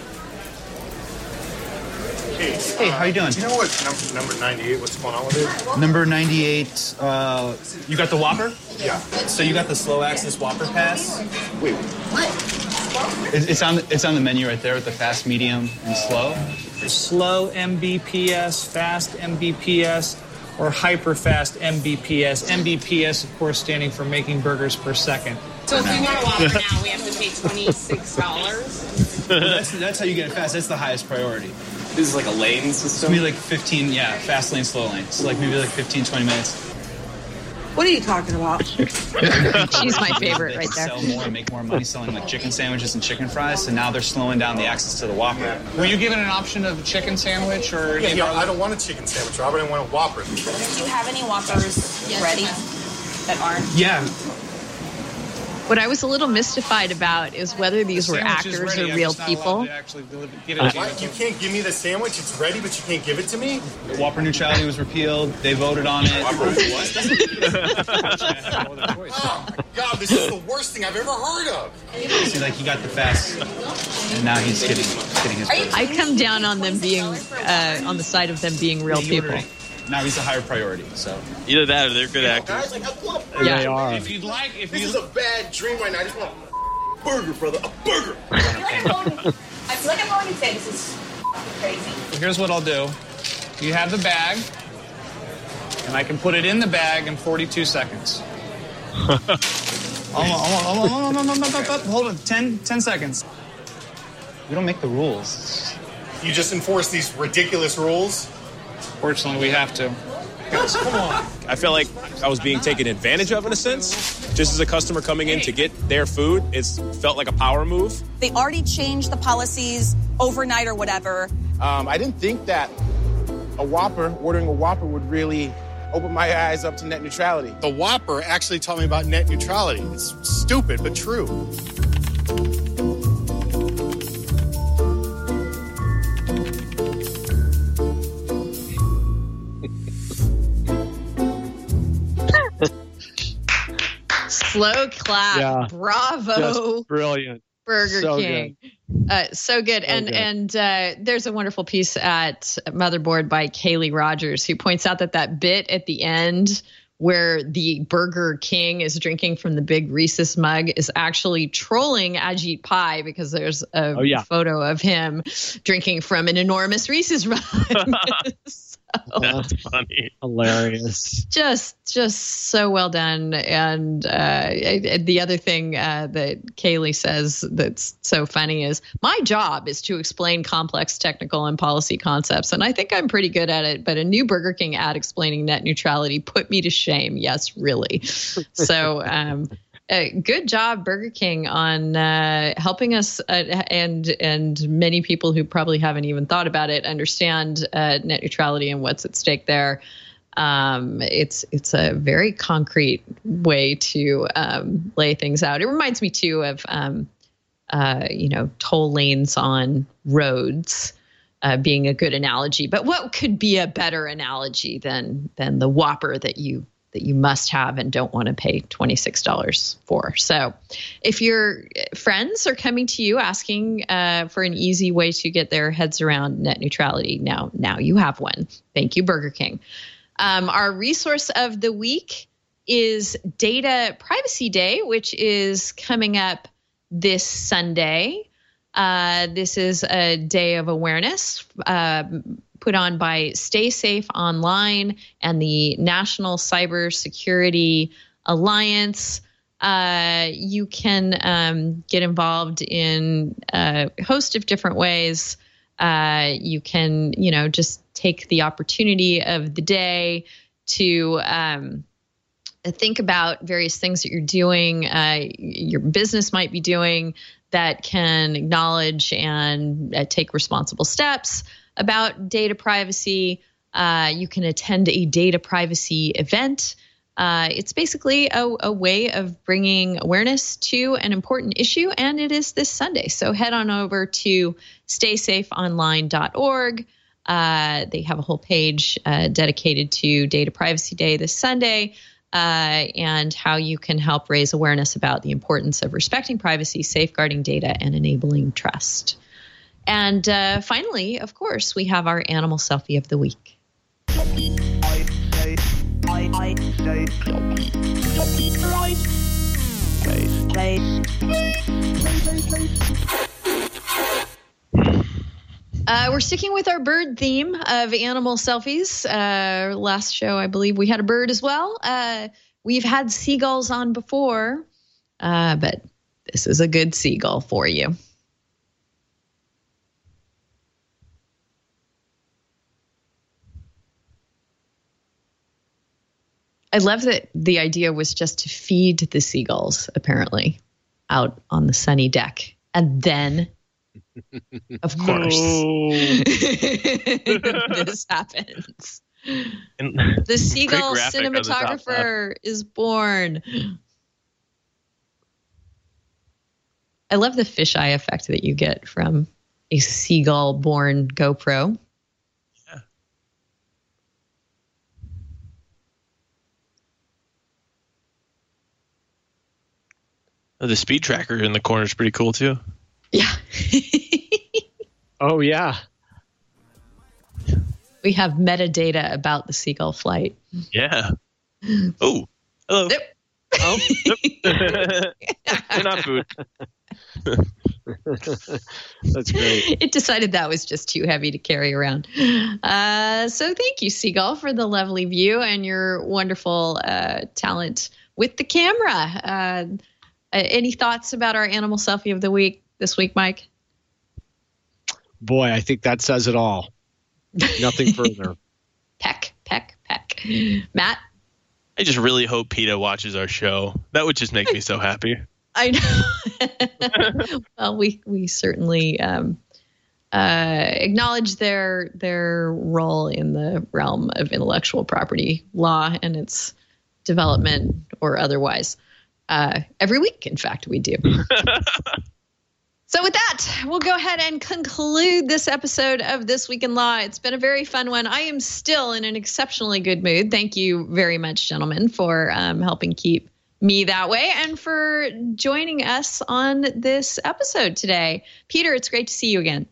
Hey, how you doing? Do you know what number 98, what's going on with it? Number 98, you got the Whopper? Yeah. So you got the slow access Whopper pass? Wait, what? It's on the menu right there with the fast, medium, and slow. Slow MBPS, fast MBPS, or hyper fast MBPS. MBPS, of course, standing for making burgers per second. So if we want a Whopper now, we have to pay $26. Well, that's how you get it fast. That's the highest priority. This is like a lane system? It's maybe like 15, fast lane, slow lane. So maybe 15, 20 minutes. What are you talking about? She's my favorite right there. Sell more and make more money selling like chicken sandwiches and chicken fries, so now they're slowing down the access to the Whopper. Were you given an option of a chicken sandwich or? Yeah, I don't want a chicken sandwich, Robert. I want a Whopper. Do you have any Whoppers ready that aren't? Yeah. What I was a little mystified about is whether these were actors or real people. You can't give me the sandwich. It's ready, but you can't give it to me? Whopper neutrality was repealed. They voted on it. Oh, my God, this is the worst thing I've ever heard of. See, like, he got the fast, and now he's getting his first. I come down on them being, on the side of them being real people. Now he's a higher priority, so. Either that or they're good actors. Guys, like, I want a burger. Yeah. They are. This is a bad dream right now. I just want a burger, brother. A burger. I feel like I'm going to say this is crazy. Here's what I'll do. You have the bag, and I can put it in the bag in 42 seconds. Hold on. 10 seconds. We don't make the rules. You just enforce these ridiculous rules? Fortunately, we have to. Guys, come on. I felt like I was being taken advantage of in a sense. Just as a customer coming in to get their food, it felt like a power move. They already changed the policies overnight or whatever. I didn't think that ordering a Whopper would really open my eyes up to net neutrality. The Whopper actually taught me about net neutrality. It's stupid, but true. Slow clap. Yeah. Bravo. Just brilliant. Burger So King. So good. And there's a wonderful piece at Motherboard by Kaylee Rogers who points out that bit at the end where the Burger King is drinking from the big Reese's mug is actually trolling Ajit Pai because there's a photo of him drinking from an enormous Reese's mug. That's funny. Hilarious. Just so well done. And the other thing that Kaylee says that's so funny is, my job is to explain complex technical and policy concepts, and I think I'm pretty good at it, but a new Burger King ad explaining net neutrality put me to shame. Yes, really. So good job, Burger King, on helping us and many people who probably haven't even thought about it understand net neutrality and what's at stake there. It's a very concrete way to lay things out. It reminds me too of toll lanes on roads being a good analogy. But what could be a better analogy than the Whopper that you must have and don't want to pay $26 for? So if your friends are coming to you asking for an easy way to get their heads around net neutrality, now you have one. Thank you, Burger King. Our resource of the week is Data Privacy Day, which is coming up this Sunday. This is a day of awareness put on by Stay Safe Online and the National Cybersecurity Alliance. You can get involved in a host of different ways. You can, just take the opportunity of the day to think about various things that you're doing, your business might be doing, that can acknowledge and take responsible steps about data privacy. You can attend a data privacy event. It's basically a way of bringing awareness to an important issue, and it is this Sunday. So head on over to staysafeonline.org. They have a whole page dedicated to Data Privacy Day this Sunday, and how you can help raise awareness about the importance of respecting privacy, safeguarding data, and enabling trust. And finally, of course, we have our animal selfie of the week. We're sticking with our bird theme of animal selfies. Last show, I believe we had a bird as well. We've had seagulls on before, but this is a good seagull for you. I love that the idea was just to feed the seagulls, apparently, out on the sunny deck. And then, of course, this happens. The seagull cinematographer is born. I love the fisheye effect that you get from a seagull-born GoPro. Yeah. Oh, the speed tracker in the corner is pretty cool too. Yeah. Oh, yeah. We have metadata about the seagull flight. Yeah. Oh, hello. Yep. Oh, yep. They're not food. That's great. It decided that was just too heavy to carry around. So thank you, Seagull, for the lovely view and your wonderful talent with the camera. Any thoughts about our animal selfie of the week this week, Mike? Boy, I think that says it all. Nothing further. Peck. Matt? I just really hope PETA watches our show. That would just make me so happy. I know. Well, we certainly acknowledge their role in the realm of intellectual property law and its development or otherwise. Every week, in fact, we do. So with that, we'll go ahead and conclude this episode of This Week in Law. It's been a very fun one. I am still in an exceptionally good mood. Thank you very much, gentlemen, for helping keep me that way and for joining us on this episode today. Peter, it's great to see you again.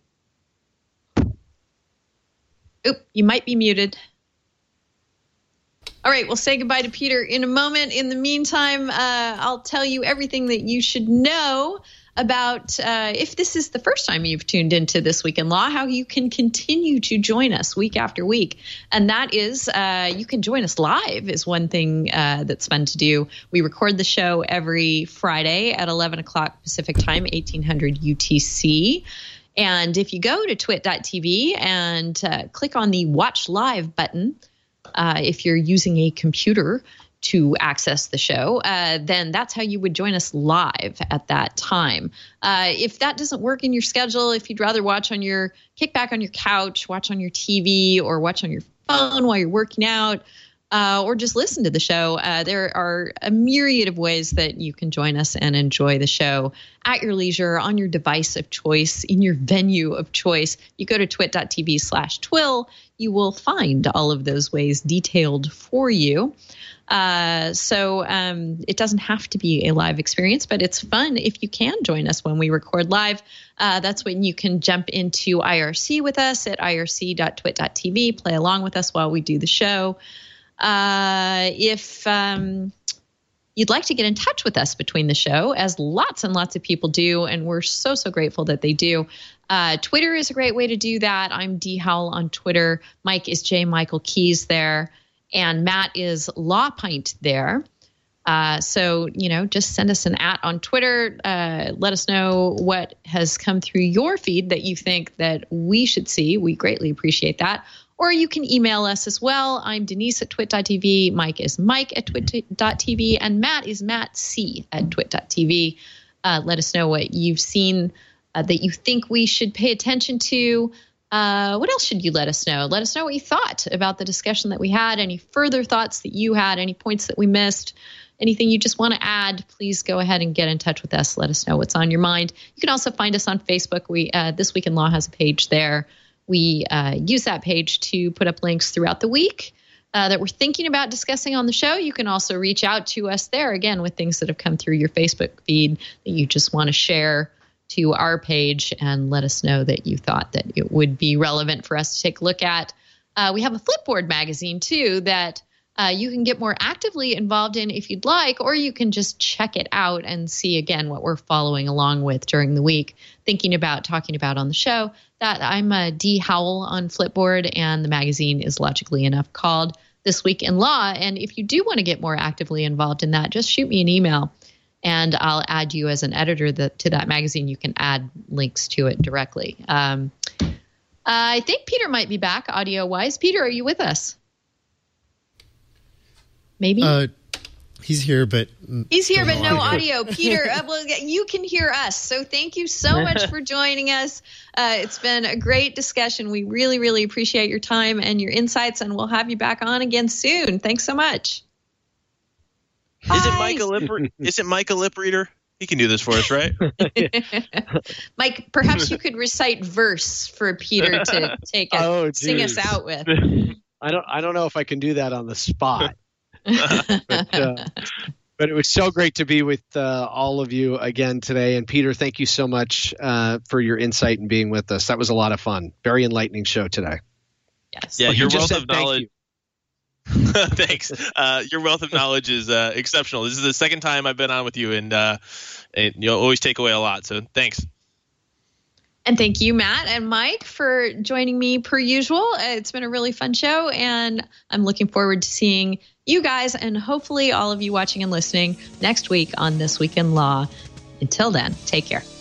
Oop, you might be muted. All right, we'll say goodbye to Peter in a moment. In the meantime, I'll tell you everything that you should know about if this is the first time you've tuned into This Week in Law, how you can continue to join us week after week. And that is you can join us live is one thing that's fun to do. We record the show every Friday at 11 o'clock Pacific time, 1800 UTC. And if you go to twit.tv and click on the Watch Live button, if you're using a computer to access the show, then that's how you would join us live at that time. If that doesn't work in your schedule, if you'd rather kick back on your couch, watch on your TV, or watch on your phone while you're working out, or just listen to the show, there are a myriad of ways that you can join us and enjoy the show at your leisure, on your device of choice, in your venue of choice. You go to twit.tv/twill. You will find all of those ways detailed for you. So it doesn't have to be a live experience, but it's fun if you can join us when we record live. That's when you can jump into IRC with us at irc.twit.tv, play along with us while we do the show. If you'd like to get in touch with us between the show, as lots and lots of people do, and we're so grateful that they do, Twitter is a great way to do that. I'm D Howell on Twitter. Mike is J. Michael Keys there. And Matt is Law Pint there. So, just send us an @ on Twitter. Let us know what has come through your feed that you think that we should see. We greatly appreciate that. Or you can email us as well. I'm Denise at twit.tv. Mike is Mike at twit.tv. And Matt is Matt C at twit.tv. Let us know what you've seen that you think we should pay attention to. What else should you let us know? Let us know what you thought about the discussion that we had, any further thoughts that you had, any points that we missed, anything you just want to add. Please go ahead and get in touch with us. Let us know what's on your mind. You can also find us on Facebook. This Week in Law has a page there. We use that page to put up links throughout the week that we're thinking about discussing on the show. You can also reach out to us there, again, with things that have come through your Facebook feed that you just want to share to our page and let us know that you thought that it would be relevant for us to take a look at. We have a Flipboard magazine, too, that you can get more actively involved in if you'd like, or you can just check it out and see, again, what we're following along with during the week, talking about on the show. That I'm D. Howell on Flipboard, and the magazine is logically enough called This Week in Law. And if you do want to get more actively involved in that, just shoot me an email. And I'll add you as an editor to that magazine. You can add links to it directly. I think Peter might be back audio-wise. Peter, are you with us? Maybe. He's here, but no audio. Peter, well, you can hear us. So thank you so much for joining us. It's been a great discussion. We really, really appreciate your time and your insights, and we'll have you back on again soon. Thanks so much. Isn't Mike a lip reader? He can do this for us, right? Mike, perhaps you could recite verse for Peter to take us, sing us out with. I don't know if I can do that on the spot. But it was so great to be with all of you again today. And Peter, thank you so much for your insight and being with us. That was a lot of fun. Very enlightening show today. Yes. Yeah, your wealth of knowledge. Thanks. Your wealth of knowledge is exceptional. This is the second time I've been on with you, and you'll always take away a lot. So thanks. And thank you, Matt and Mike, for joining me per usual. It's been a really fun show, and I'm looking forward to seeing you guys and hopefully all of you watching and listening next week on This Week in Law. Until then, take care.